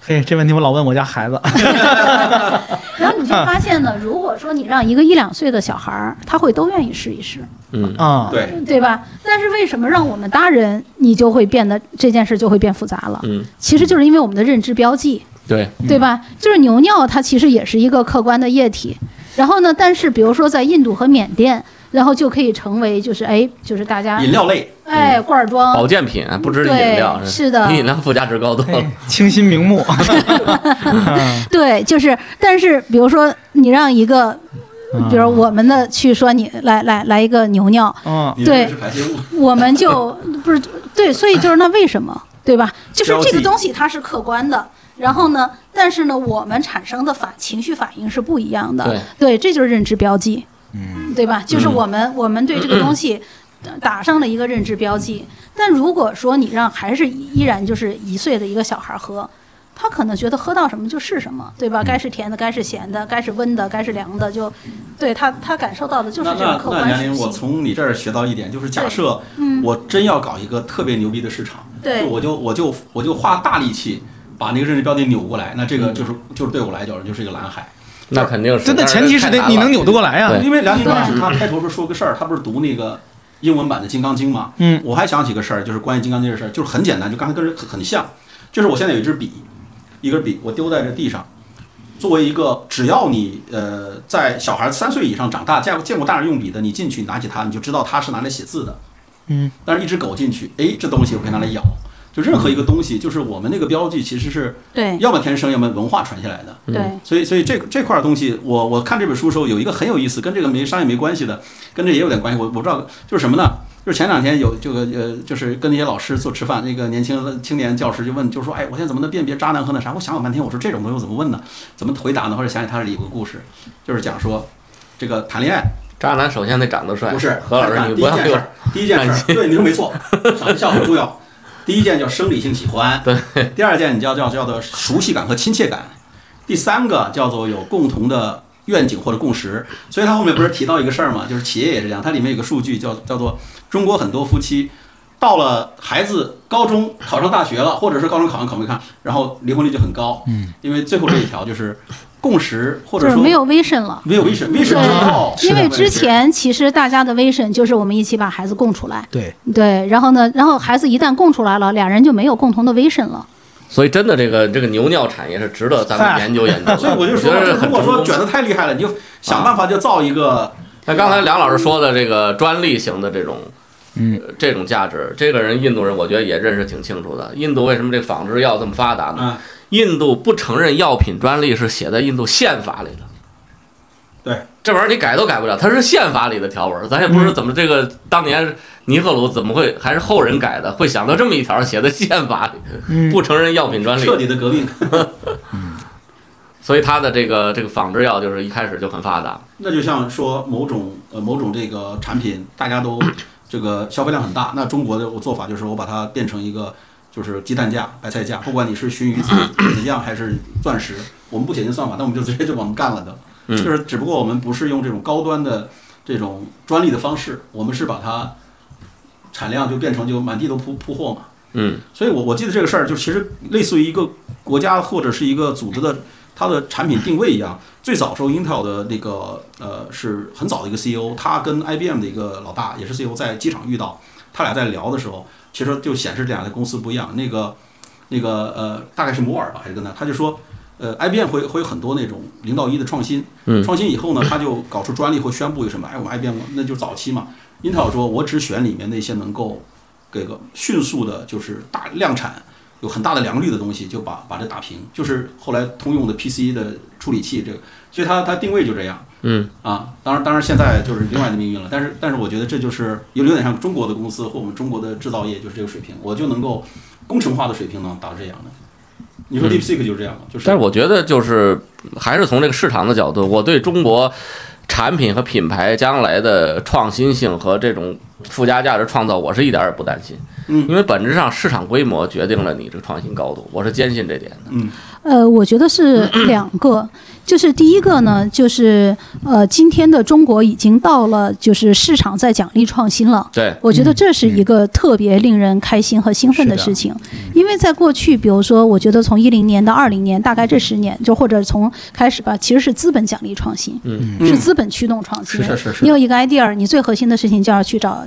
嘿，这问题我老问我家孩子。 然后你就发现呢，如果说你让一个1、2岁的小孩儿，他会都愿意试一试，对吧？但是为什么让我们大人，你就会变得这件事就会变复杂了？其实就是因为我们的认知标记，对吧？就是牛尿它其实也是一个客观的液体，然后呢，但是比如说在印度和缅甸。然后就可以成为就是大家饮料类， 罐装保健品，不只是饮料， 是的， 比饮料附加值高多了， 清新明目。 对，就是，但是比如说你让一个，比如我们的去说你来一个牛尿，对，我们就不是对，所以就是那为什么，对吧？就是这个东西它是客观的。然后呢，但是呢，我们产生的情绪反应是不一样的，对，这就是认知标记。对吧？就是我们对这个东西打上了一个认知标记。但如果说你让还是依然就是1岁的一个小孩喝，他可能觉得喝到什么就是什么，对吧？该是甜的，该是咸的，该是温的，该是凉的，就对他感受到的就是这种客观属性。 那我从你这儿学到一点，就是假设我真要搞一个特别牛逼的市场， 对， 我就花大力气把那个认知标记扭过来，那这个就是对我来讲就是一个蓝海。 那肯定是， 真的前提是你能扭得过来啊！ 因为梁宁老师他开头是说个事儿，他不是读那个英文版的《金刚经》嘛？我还想起个事儿，就是关于《金刚经》的事儿，就是很简单，就刚才跟人很像，就是我现在有一根笔，我丢在这地上，作为一个只要你在小孩3岁以上长大见过大人用笔的，你进去拿起它，你就知道它是拿来写字的。但是一只狗进去，这东西我可以拿来咬。就任何一个东西，就是我们那个标记其实是对， 要么天生，要么文化传下来的。 对， 所以这块东西，我看这本书的时候有一个很有意思，跟这个商业没关系的，跟这也有点关系。我不知道就是什么呢？就是前2天有这个就是跟那些老师做吃饭，那个青年教师就问，就说我现在怎么能辨别渣男和那啥？我想了半天，我说这种东西我怎么问呢？怎么回答呢？或者想起他有个故事，就是讲说这个谈恋爱。 渣男首先得长得帅， 不是何老师，你不要第一件事，对，你说没错，长得像很重要。第一件叫生理性喜欢， 对。 第2件你叫做熟悉感和亲切感，第3个叫做有共同的愿景或者共识。所以他后面不是提到一个事儿嘛，就是企业也是这样，它里面有个数据叫做中国很多夫妻到了孩子高中考上大学了，或者是高中考没看，然后离婚率就很高。因为最后这一条就是共识，或者说没有 vision 了， 没有 vision 之后， 因为之前其实大家的 vision 就是我们一起把孩子供出来，对，然后孩子一旦供出来了，俩人就没有共同的 vision 了。 所以真的这个牛尿产业是值得咱们研究研究。 所以我就说，如果说卷得太厉害了，你就想办法就造一个。 那刚才梁老师说的这个专利型的这种价值，这个印度人我觉得也认识挺清楚的。印度为什么这仿制药这么发达呢？印度不承认药品专利是写在印度宪法里的。 对， 这玩意儿你改都改不了，它是宪法里的条文，咱也不知道怎么这个当年尼赫鲁怎么会还是后人改的，会想到这么一条写在宪法里，不承认药品专利， 彻底的革命。 所以它的这个仿制药就是一开始就很发达。 那就像说某种这个产品大家都这个消费量很大，那中国的做法就是我把它变成一个就是鸡蛋价、白菜价，不管你是熏鱼子酱还是钻石，我们不解决算法，那我们就直接就往干了的。就是只不过我们不是用这种高端的这种专利的方式，我们是把它产量就变成就满地都铺货嘛。所以我记得这个事儿就其实类似于一个国家或者是一个组织的它的产品定位一样。最早时候 Intel 的那个是很早的一个 CEO， 他跟 IBM 的一个老大也是 CEO 在机场遇到，他俩在聊的时候，其实就显示这俩的公司不一样。那个大概是摩尔吧还是跟他就说。IBM 会有很多那种0到1的创新，创新以后呢，他就搞出专利或宣布一个什么，我 IBM 那就是早期嘛。Intel 说，我只选里面那些能够这个迅速的，就是大量产，有很大的良率的东西，就把这打平，就是后来通用的 PC 的处理器这个，所以它定位就这样。当然现在就是另外的命运了，但是我觉得这就是有点像中国的公司或我们中国的制造业就是这个水平，我就能够工程化的水平能达到这样的。你说 DeepSeek 就是这样吗？ 但是我觉得就是还是从这个市场的角度，我对中国产品和品牌将来的创新性和这种附加价值创造，我是一点也不担心。因为本质上市场规模决定了你这个创新高度，我是坚信这点的。 我觉得是两个，就是第一个呢，就是今天的中国已经到了就是市场在奖励创新了。 对， 我觉得这是一个特别令人开心和兴奋的事情。因为在过去，比如说，我觉得从10年到20年，大概这10年，就或者从开始吧，其实是资本奖励创新，是资本驱动创新。 是。 你有一个 idea， 你最核心的事情就要去找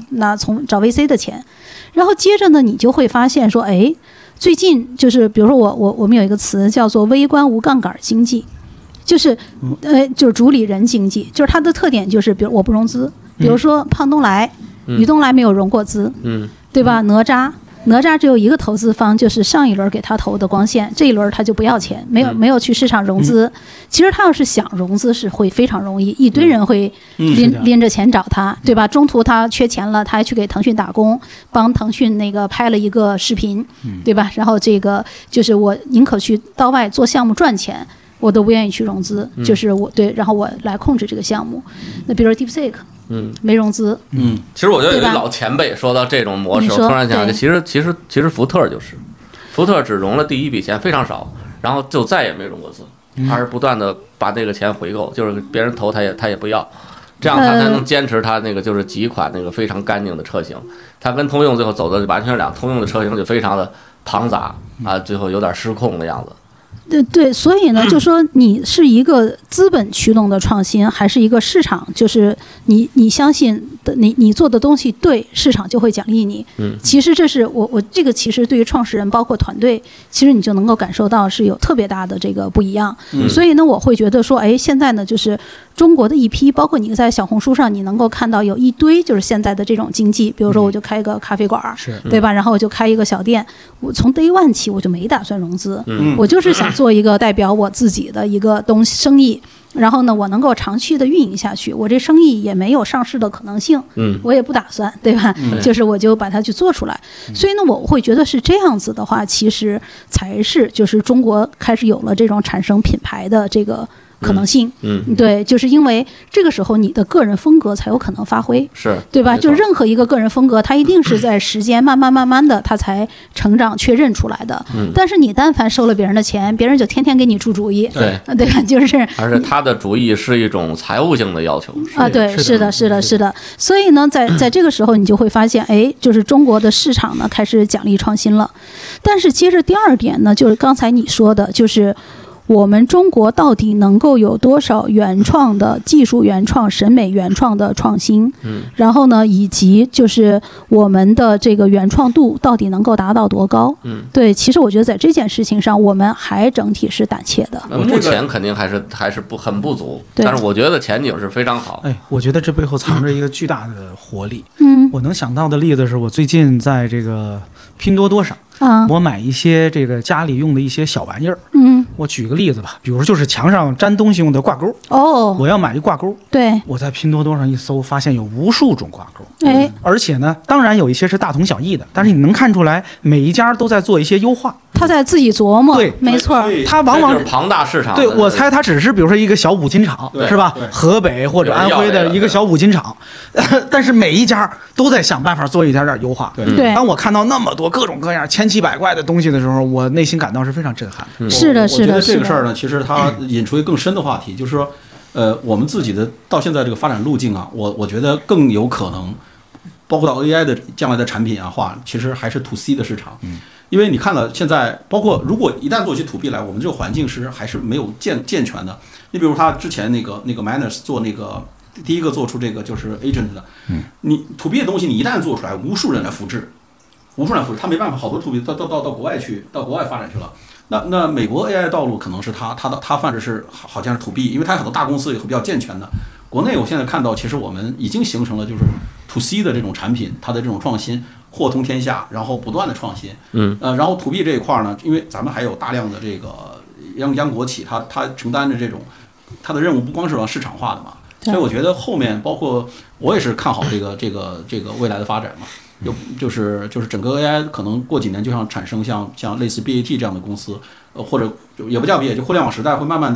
VC 的钱，然后接着呢，你就会发现说，哎。最近就是比如说我们有一个词叫做微观无杠杆经济，就是就是主理人经济，就是它的特点就是比如我不融资，比如说胖东来、于东来没有融过资，对吧？哪吒只有一个投资方，就是上一轮给他投的光线，这一轮他就不要钱，没有去市场融资。其实他要是想融资是会非常容易，一堆人会拎着钱找他，对吧？中途他缺钱了，他还去给腾讯打工，帮腾讯那个拍了一个视频，对吧？然后这个就是我宁可去到外做项目赚钱，我都不愿意去融资，就是然后我来控制这个项目。那比如说 DeepSeek。没融资。 其实我觉得有一老前辈说到这种模式，我突然想，其实福特就是，福特只融了第一笔钱非常少，然后就再也没融过资，而是不断的把这个钱回购，就是别人投他也不要，这样他才能坚持他那个就是几款那个非常干净的车型。他跟通用最后走的完全是两，通用的车型就非常的庞杂啊，最后有点失控的样子。 对，所以呢，就说你是一个资本驱动的创新，还是一个市场，就是你相信的，你做的东西对，市场就会奖励你。其实这是我这个其实对于创始人包括团队，其实你就能够感受到是有特别大的这个不一样。所以呢，我会觉得说，哎，现在呢，就是中国的一批，包括你在小红书上，你能够看到有一堆就是现在的这种经济，比如说我就开个咖啡馆，对吧？然后我就开一个小店，我从 day one 起我就没打算融资，我就是想做一个代表我自己的一个生意，然后呢，我能够长期的运营下去，我这生意也没有上市的可能性，我也不打算，对吧？就是我就把它去做出来。所以呢，我会觉得是这样子的话，其实才是就是中国开始有了这种产生品牌的这个可能性。对，就是因为这个时候你的个人风格才有可能发挥， 是对吧？就任何一个个人风格，它一定是在时间慢慢的，它才成长确认出来的。但是你但凡收了别人的钱，别人就天天给你出主意，对吧？就是而且他的主意是一种财务性的要求啊，对，是的。所以呢，在这个时候，你就会发现，哎，就是中国的市场呢开始奖励创新了。但是接着第二点呢，就是刚才你说的，就是我们中国到底能够有多少原创的技术原创、审美原创的创新？然后呢，以及就是我们的这个原创度到底能够达到多高？对，其实我觉得在这件事情上，我们还整体是胆怯的。 目前肯定还是很不足，但是我觉得前景是非常好。 我觉得这背后藏着一个巨大的活力。我能想到的例子是我最近在这个拼多多上。我买一些这个家里用的一些小玩意儿。我举个例子吧，比如就是墙上粘东西用的挂钩。我要买一挂钩。对，我在拼多多上一搜，发现有无数种挂钩。而且呢，当然有一些是大同小异的，但是你能看出来每一家都在做一些优化。他在自己琢磨。对，没错。他往往是庞大市场。 对，我猜他只是比如说一个小五金厂，是吧？河北或者安徽的一个小五金厂，但是每一家都在想办法做一点点优化。对，当我看到那么多各种各样千奇百怪的东西的时候，我内心感到是非常震撼的。 是的。 我觉得这个事儿呢，其实它引出一个更深的话题，就是说，我们自己的到现在这个发展路径啊，我觉得更有可能，包括到 AI 的将来的产品啊话，其实还是 to C 的市场。因为你看了现在，包括如果一旦做起 to B 来，我们这个环境是还是没有健全的。你比如他之前那个 Miners 做那个第一个做出这个就是 agent 的，你 to B 的东西你一旦做出来，无数人来复制，他没办法，好多 to B 到国外去，到国外发展去了。那美国 AI 道路可能是他范式是好像是 to B， 因为它有很多大公司也比较健全的。国内我现在看到，其实我们已经形成了就是 to C 的这种产品，它的这种创新货通天下，然后不断的创新。然后 to B 这一块呢，因为咱们还有大量的这个央国企，它承担着这种它的任务不光是往市场化的嘛，所以我觉得后面包括我也是看好这个未来的发展嘛。就是整个 AI 可能过几年就像产生像类似 BAT 这样的公司，或者也不叫 BAT，就互联网时代会慢慢的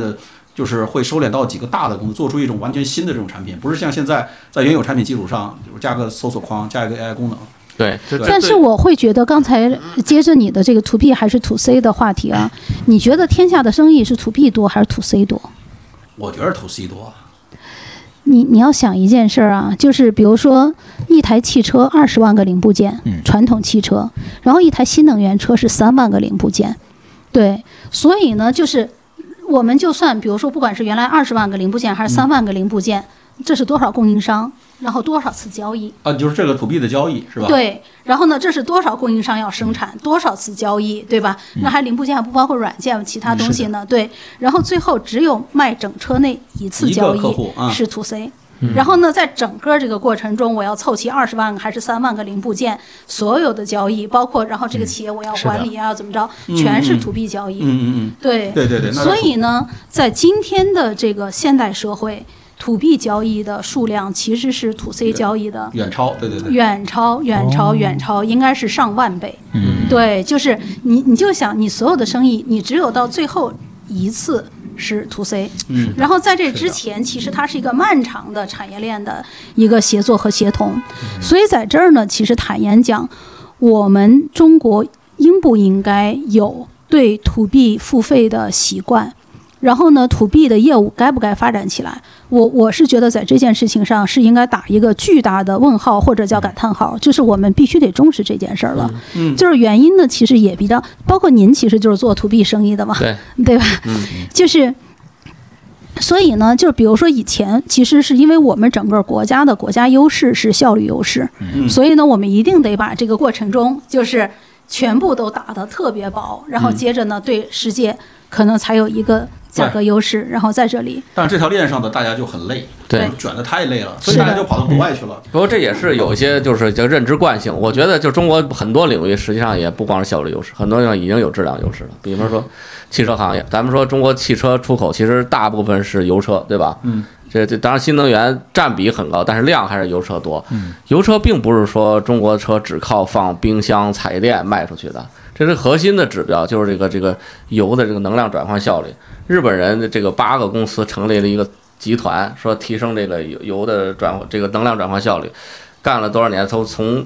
就是会收敛到几个大的公司，做出一种完全新的这种产品，不是像现在在原有产品基础上加个搜索框，加一个 AI 功能。 对， 但是我会觉得，刚才接着你的这个 to B 还是 to C 的话题啊，你觉得天下的生意是 to B 多还是 to C 多？ 我觉得 to C 多。 你要想一件事儿啊，就是比如说一台汽车20万个零部件，传统汽车，然后一台新能源车是3万个零部件，对，所以呢，就是我们就算比如说不管是原来20万个零部件还是3万个零部件，这是多少供应商，然后多少次交易啊，就是这个 to B 的交易是吧？ 对，然后呢，这是多少供应商要生产，多少次交易，对吧？那还零部件还不包括软件其他东西呢，对。然后最后只有卖整车那一次交易是 to C。然后呢，在整个这个过程中，我要凑齐20万个还是3万个零部件，所有的交易，包括然后这个企业我要管理啊，怎么着，全是 to B 交易。对。所以呢，在今天的这个现代社会，to B 交易的数量其实是to C 交易的远超， 远超，应该是上万倍。对，就是你就想，你所有的生意，你只有到最后一次是 to C，然后在这之前，其实它是一个漫长的产业链的一个协作和协同。所以在这儿呢，其实坦言讲，我们中国应不应该有对 to B 付费的习惯？然后呢 ，to B 的业务该不该发展起来？我是觉得在这件事情上是应该打一个巨大的问号或者叫感叹号，就是我们必须得重视这件事儿了。就是原因呢，其实也比较，包括您其实就是做 to B 生意的嘛，对吧？就是。所以呢，就是比如说以前，其实是因为我们整个国家的国家优势是效率优势，所以呢，我们一定得把这个过程中就是全部都打得特别薄，然后接着呢，对世界可能才有一个价格优势，然后在这里。 但是这条链上的大家就很累， 对， 卷得太累了，所以大家就跑到国外去了。 不过这也是有一些就是叫认知惯性，我觉得就中国很多领域实际上也不光是效率优势，很多地方已经有质量优势了。比方说汽车行业，咱们说中国汽车出口其实大部分是油车，对吧？这当然新能源占比很高，但是量还是油车多。油车并不是说中国车只靠放冰箱、彩电卖出去的。这是核心的指标，就是这个油的这个能量转换效率。日本人的这个8个公司成立了一个集团，说提升这个油的这个能量转换效率，干了多少年？从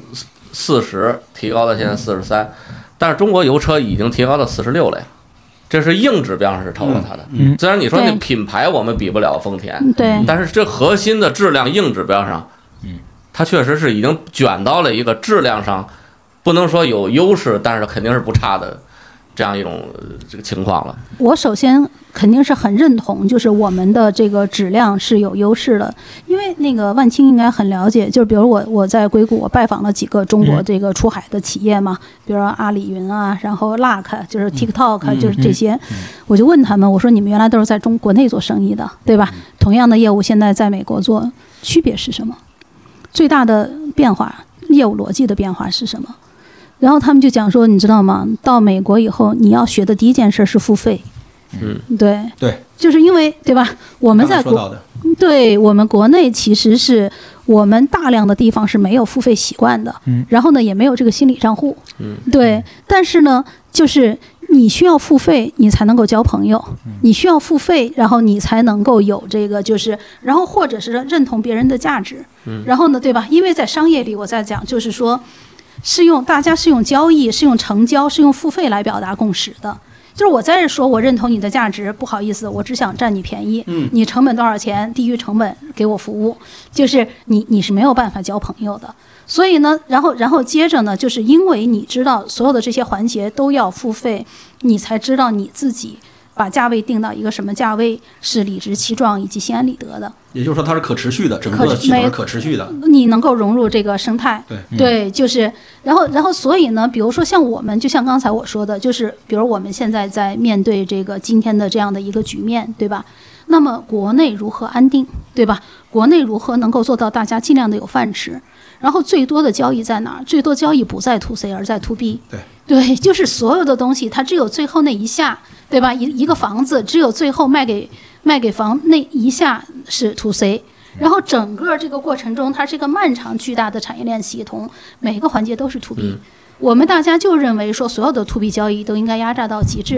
40提高到现在43，但是中国油车已经提高到46了呀。这是硬指标上是超过它的。虽然你说那品牌我们比不了丰田， 对， 但是这核心的质量硬指标上，它确实是已经卷到了一个质量上。不能说有优势，但是肯定是不差的，这样一种这个情况了。 我首先肯定是很认同，就是我们的这个质量是有优势的，因为那个万青应该很了解，就是比如我在硅谷，我拜访了几个中国这个出海的企业嘛，比如说阿里云啊，然后 Luck 就是 TikTok 就是这些，我就问他们，我说你们原来都是在国内做生意的，对吧？同样的业务现在在美国做，区别是什么？最大的变化，业务逻辑的变化是什么？然后他们就讲说，你知道吗？到美国以后，你要学的第一件事是付费。对，就是因为对吧？我们在对我们国内其实是我们大量的地方是没有付费习惯的，然后呢也没有这个心理账户，对。但是呢，就是你需要付费，你才能够交朋友；你需要付费，然后你才能够有这个就是，然后或者是认同别人的价值，然后呢，对吧？因为在商业里，我在讲就是说。大家是用交易，是用成交，是用付费来表达共识的。就是我在这说，我认同你的价值，不好意思，我只想占你便宜。你成本多少钱，低于成本给我服务，就是你是没有办法交朋友的。所以呢，然后接着呢，就是因为你知道所有的这些环节都要付费，你才知道你自己把价位定到一个什么价位是理直气壮以及心安理得的。 也就是说它是可持续的，整个系统是可持续的， 你能够融入这个生态。对，就是然后所以呢，比如说像我们，就像刚才我说的，就是比如我们现在在面对这个今天的这样的一个局面，对吧？那么国内如何安定，对吧？国内如何能够做到大家尽量的有饭吃？然后最多的交易在哪儿？最多交易不在 to C 而在 to B。对，就是所有的东西它只有最后那一下，对吧？一个房子只有最后卖给房那一下是 to C， 然后整个这个过程中它是一个漫长巨大的产业链系统，每个环节都是 to B。我们大家就认为说所有的 to B 交易都应该压榨到极致，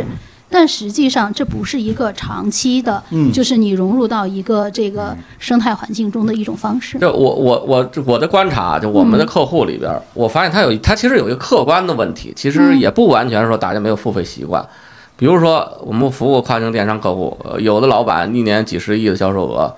但实际上这不是一个长期的，就是你融入到一个这个生态环境中的一种方式。 就我的观察，就我们的客户里边，我发现他其实有一个客观的问题，其实也不完全说大家没有付费习惯。比如说我们服务跨境电商客户，有的老板一年几十亿的销售额，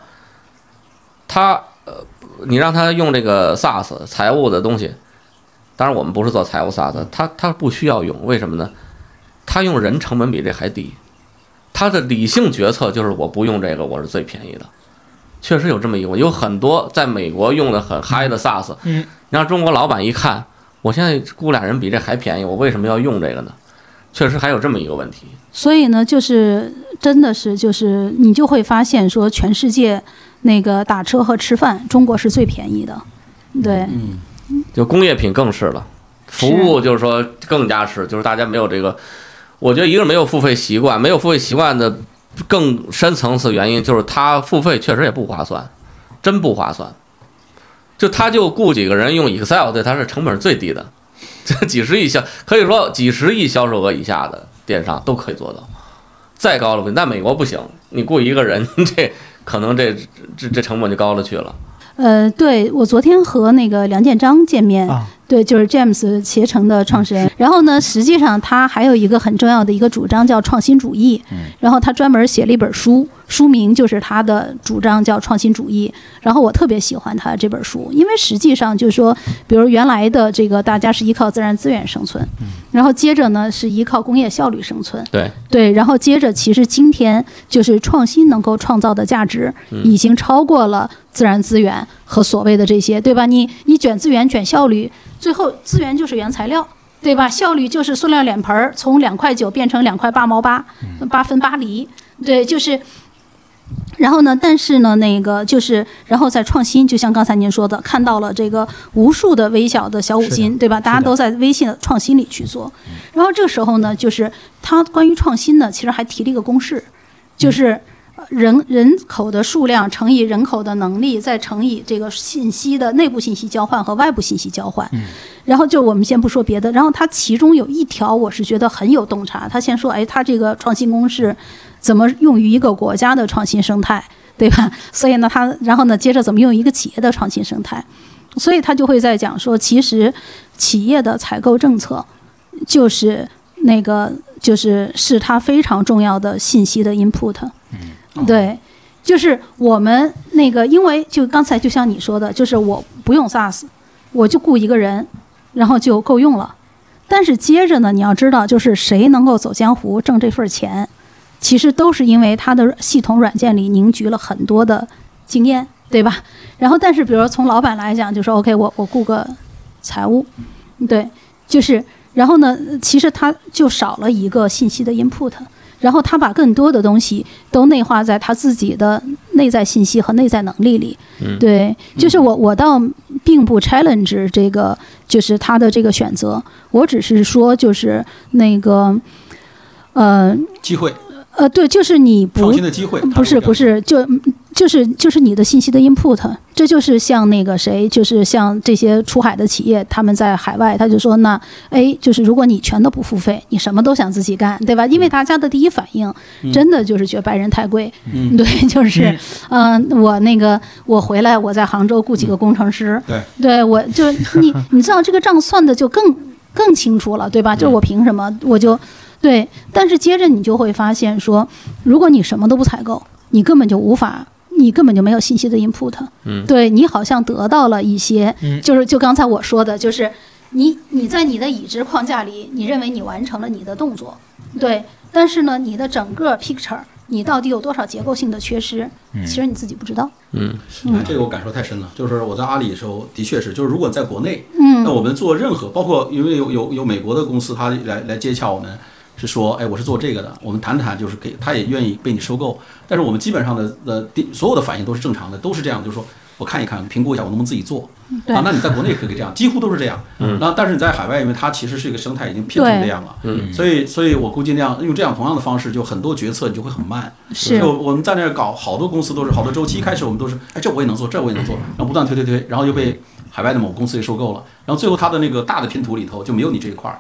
你让他用这个 SaaS 财务的东西，当然我们不是做财务 SaaS， 他不需要用，为什么呢？他用人成本比这还低，他的理性决策就是我不用这个我是最便宜的，确实有这么一个，有很多在美国用的很嗨的 SaaS， 你让中国老板一看，我现在雇俩人比这还便宜，我为什么要用这个呢？确实还有这么一个问题。 所以呢，就是真的是就是你就会发现说，全世界那个打车和吃饭，中国是最便宜的，对， 就工业品更是了，服务就是说更加是，就是大家没有这个。我觉得一个没有付费习惯，没有付费习惯的更深层次原因就是他付费确实也不划算，真不划算。就他就雇几个人用 Excel， 对他是成本最低的，这几十亿可以说几十亿销售额以下的电商都可以做到，再高了不行。但美国不行，你雇一个人，这可能这成本就高了去了。 对，我昨天和那个梁建章见面。对，就是 James 携程的创始人。然后呢，实际上他还有一个很重要的一个主张叫创新主义。然后他专门写了一本书，书名就是他的主张叫创新主义。然后我特别喜欢他这本书，因为实际上就是说，比如原来的这个大家是依靠自然资源生存，然后接着呢是依靠工业效率生存。对，然后接着其实今天就是创新能够创造的价值已经超过了自然资源和所谓的这些，对吧？你卷资源卷效率。最后资源就是原材料，对吧？效率就是塑料脸盆从2.9块变成2块8毛8，8分8厘，对，就是。然后呢，但是呢，那个就是，然后在创新，就像刚才您说的，看到了这个无数的微小的小五金，对吧？大家都在微信的创新里去做。然后这个时候呢，就是他关于创新呢，其实还提了一个公式，就是人口的数量乘以人口的能力，再乘以这个信息的内部信息交换和外部信息交换。然后就我们先不说别的，然后它其中有一条我是觉得很有洞察。他先说，他这个创新公式怎么用于一个国家的创新生态，对吧？所以呢，然后呢，接着怎么用一个企业的创新生态。所以他就会在讲说，其实企业的采购政策就是那个是它非常重要的信息的 input。对，就是我们那个，因为就刚才就像你说的，就是我不用 SaaS， 我就雇一个人，然后就够用了。但是接着呢，你要知道，就是谁能够走江湖挣这份钱，其实都是因为他的系统软件里凝聚了很多的经验，对吧？然后，但是比如说从老板来讲，就说 OK， 我雇个财务，对，就是，然后呢，其实他就少了一个信息的 input。然后他把更多的东西都内化在他自己的内在信息和内在能力里。对，就是我倒并不 challenge 这个，就是他的这个选择，我只是说就是那个， 机会。 对，就是你不创新的机会， 不是，就是你的信息的 input， 这就是像那个谁，就是像这些出海的企业，他们在海外，他就说那就是如果你全都不付费，你什么都想自己干，对吧？因为大家的第一反应真的就是觉得白人太贵，对，就是我回来我在杭州雇几个工程师，对，我就你知道这个账算的就更清楚了，对吧？就是我凭什么我就。对，但是接着你就会发现说，如果你什么都不采购，你根本就没有信息的 input。对，你好像得到了一些，就刚才我说的，就是你在你的已知框架里，你认为你完成了你的动作，对，但是呢，你的整个 picture， 你到底有多少结构性的缺失，其实你自己不知道。 这个我感受太深了。就是我在阿里的时候，的确是，就是如果在国内，那我们做任何，包括因为有美国的公司，他来接洽我们。是说，我是做这个的，我们谈谈，就是他也愿意被你收购，但是我们基本上的所有的反应都是正常的，都是这样，就是说我看一看，评估一下我能不能自己做啊。那你在国内可以这样，几乎都是这样。那但是你在海外，因为它其实是一个生态已经变成这样了，所以我估计用这样同样的方式，就很多决策你就会很慢。就我们在那儿搞好多公司都是好多周期，一开始我们都是这我也能做，这我也能做，然后不断推，然后又被海外的某公司给收购了，然后最后它的那个大的拼图里头就没有你这一块儿。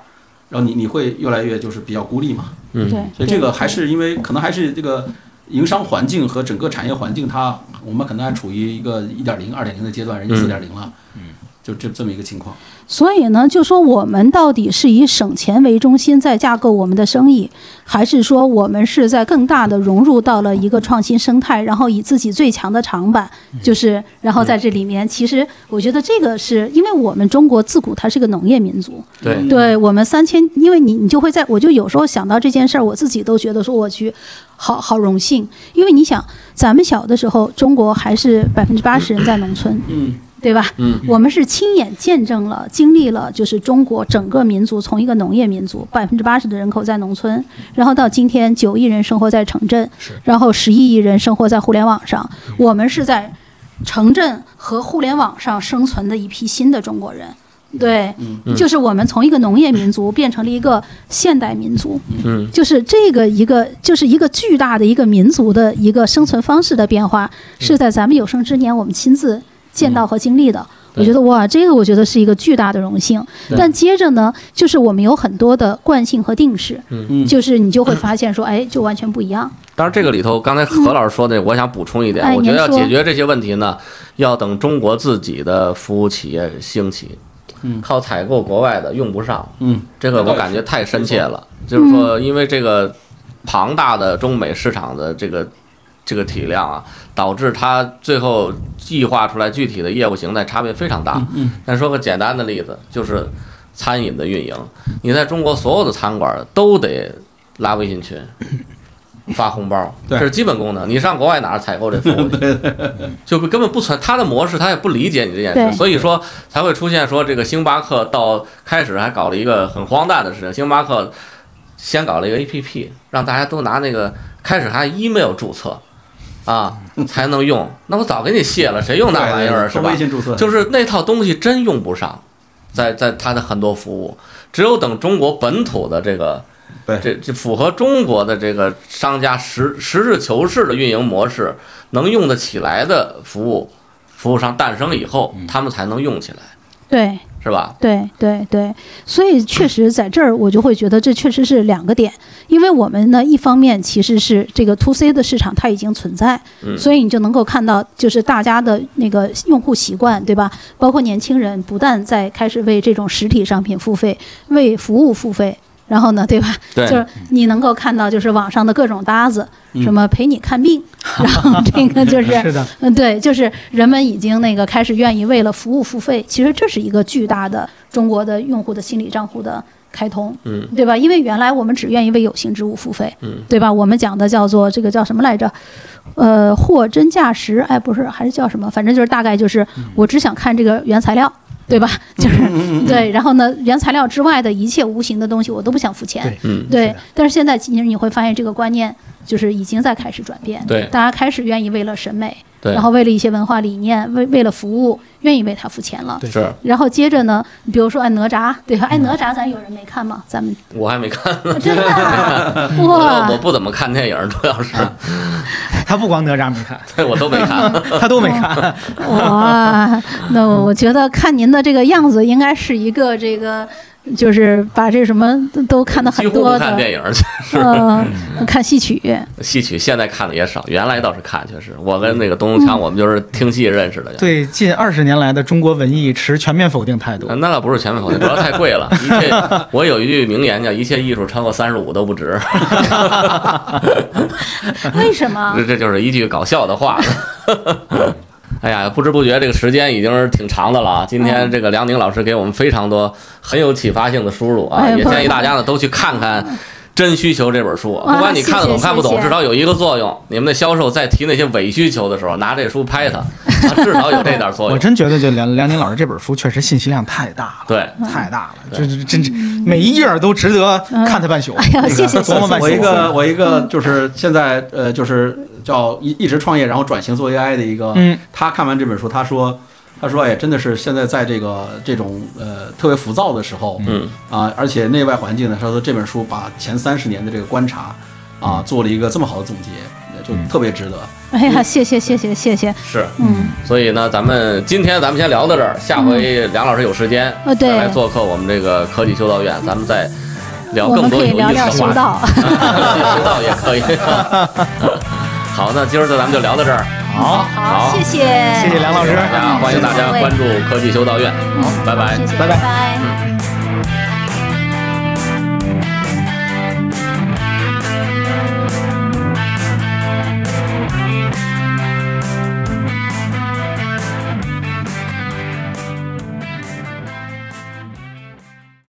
然后你会越来越就是比较孤立嘛。 对， 所以这个还是因为可能还是这个营商环境和整个产业环境我们可能还处于一个 1.0、2.0 的阶段，人家 4.0 了，就这么一个情况。 所以呢，就说我们到底是以省钱为中心在架构我们的生意，还是说我们是在更大的融入到了一个创新生态，然后以自己最强的长板，就是然后在这里面，其实我觉得这个是因为我们中国自古它是个农业民族，对我们3000，因为你就会我就有时候想到这件事儿，我自己都觉得说我去好荣幸，因为你想咱们小的时候，中国还是80%人在农村，对吧？我们是亲眼见证了、经历了，就是中国整个民族从一个农业民族，80%的人口在农村，然后到今天9亿人生活在城镇，然后11亿人生活在互联网上。我们是在城镇和互联网上生存的一批新的中国人。对，就是我们从一个农业民族变成了一个现代民族，就是这个就是一个巨大的一个民族的一个生存方式的变化，是在咱们有生之年我们亲自见到和经历的。我觉得哇，这个我觉得是一个巨大的荣幸。但接着呢，就是我们有很多的惯性和定式，就是你就会发现说，哎，就完全不一样。 当然，这个里头刚才何老师说的，我想补充一点，我觉得要解决这些问题呢，要等中国自己的服务企业兴起。靠采购国外的用不上，这个我感觉太深切了。就是说，因为这个庞大的中美市场的这个体量啊，导致它最后计划出来具体的业务形态差别非常大。但说个简单的例子，就是餐饮的运营，你在中国所有的餐馆都得拉微信群。发红包，这是基本功能。你上国外哪儿采购这服务？就根本不存他的模式，他也不理解你这件事，所以说才会出现说这个星巴克到开始还搞了一个很荒诞的事情。星巴克先搞了一个 APP， 让大家都拿那个开始还 email 注册啊才能用。那我早给你卸了，谁用那玩意儿是吧？就是那套东西真用不上，在他的很多服务，只有等中国本土的这个。这符合中国的这个商家实事求是的运营模式，能用得起来的服务商诞生以后，他们才能用起来， 对， 是吧？ 对，所以确实在这儿我就会觉得这确实是2个点，因为我们呢一方面其实是这个 to C 的市场它已经存在，所以你就能够看到就是大家的那个用户习惯，对吧？包括年轻人不但在开始为这种实体商品付费，为服务付费。然后呢，对吧？就是你能够看到，就是网上的各种搭子，什么陪你看病，然后这个就是是的， 对，就是人们已经那个开始愿意为了服务付费。其实这是一个巨大的中国的用户的心理账户的开通，对吧？因为原来我们只愿意为有形之物付费，对吧？我们讲的叫做这个叫什么来着？货真价实，哎，不是，还是叫什么？反正就是大概就是我只想看这个原材料。对吧？就是对，然后呢，原材料之外的一切无形的东西，我都不想付钱。对，但是现在其实你会发现，这个观念就是已经在开始转变。 对， 大家开始愿意为了审美，然后为了一些文化理念，为了服务，愿意为他付钱了。 是。 然后接着呢，比如说哪吒，对吧？哪吒咱有人没看吗？咱们我还没看呢。 真的啊？哇！ 我不怎么看电影，主要是。 他不光哪吒没看， 对我都没看， 他都没看。 哇，那我觉得看您的这个样子，应该是一个这个，就是把这什么都看的很多的。 几乎不看电影， 看戏曲。 戏曲现在看的也少，原来倒是看，确实。我跟那个东东强，我们就是听戏认识的。 对，近20年来的中国文艺持全面否定态度。 那倒不是全面否定，主要太贵了。我有一句名言叫“一切艺术超过35都不值”。 为什么？ 这就是一句搞笑的话。哎呀，不知不觉这个时间已经是挺长的了。今天这个梁宁老师给我们非常多很有启发性的输入啊，也建议大家呢都去看看《真需求》这本书。不管你看得懂看不懂，至少有一个作用，你们的销售在提那些伪需求的时候，拿这书拍它，至少有这点作用。 我真觉得就梁宁老师这本书确实信息量太大了， 对， 太大了，真每一页都值得看它半宿。 哎呀，谢谢。 我一个就是现在就是叫一直创业然后转型做 AI 的一个，他看完这本书，他说哎，真的是现在在这种特别浮躁的时候，而且内外环境呢，他说这本书把前30年的这个观察啊做了一个这么好的总结，就特别值得。 哎呀，谢谢。是， 所以呢，今天咱们先聊到这儿，下回梁老师有时间再来做客我们这个科技修道院，咱们再聊更多有意思的话题。 我们可以聊聊修道， 修道也可以。好，那今儿咱们就聊到这儿。 好，谢谢梁老师， 欢迎大家关注科技修道院。 好， 拜拜， 拜拜。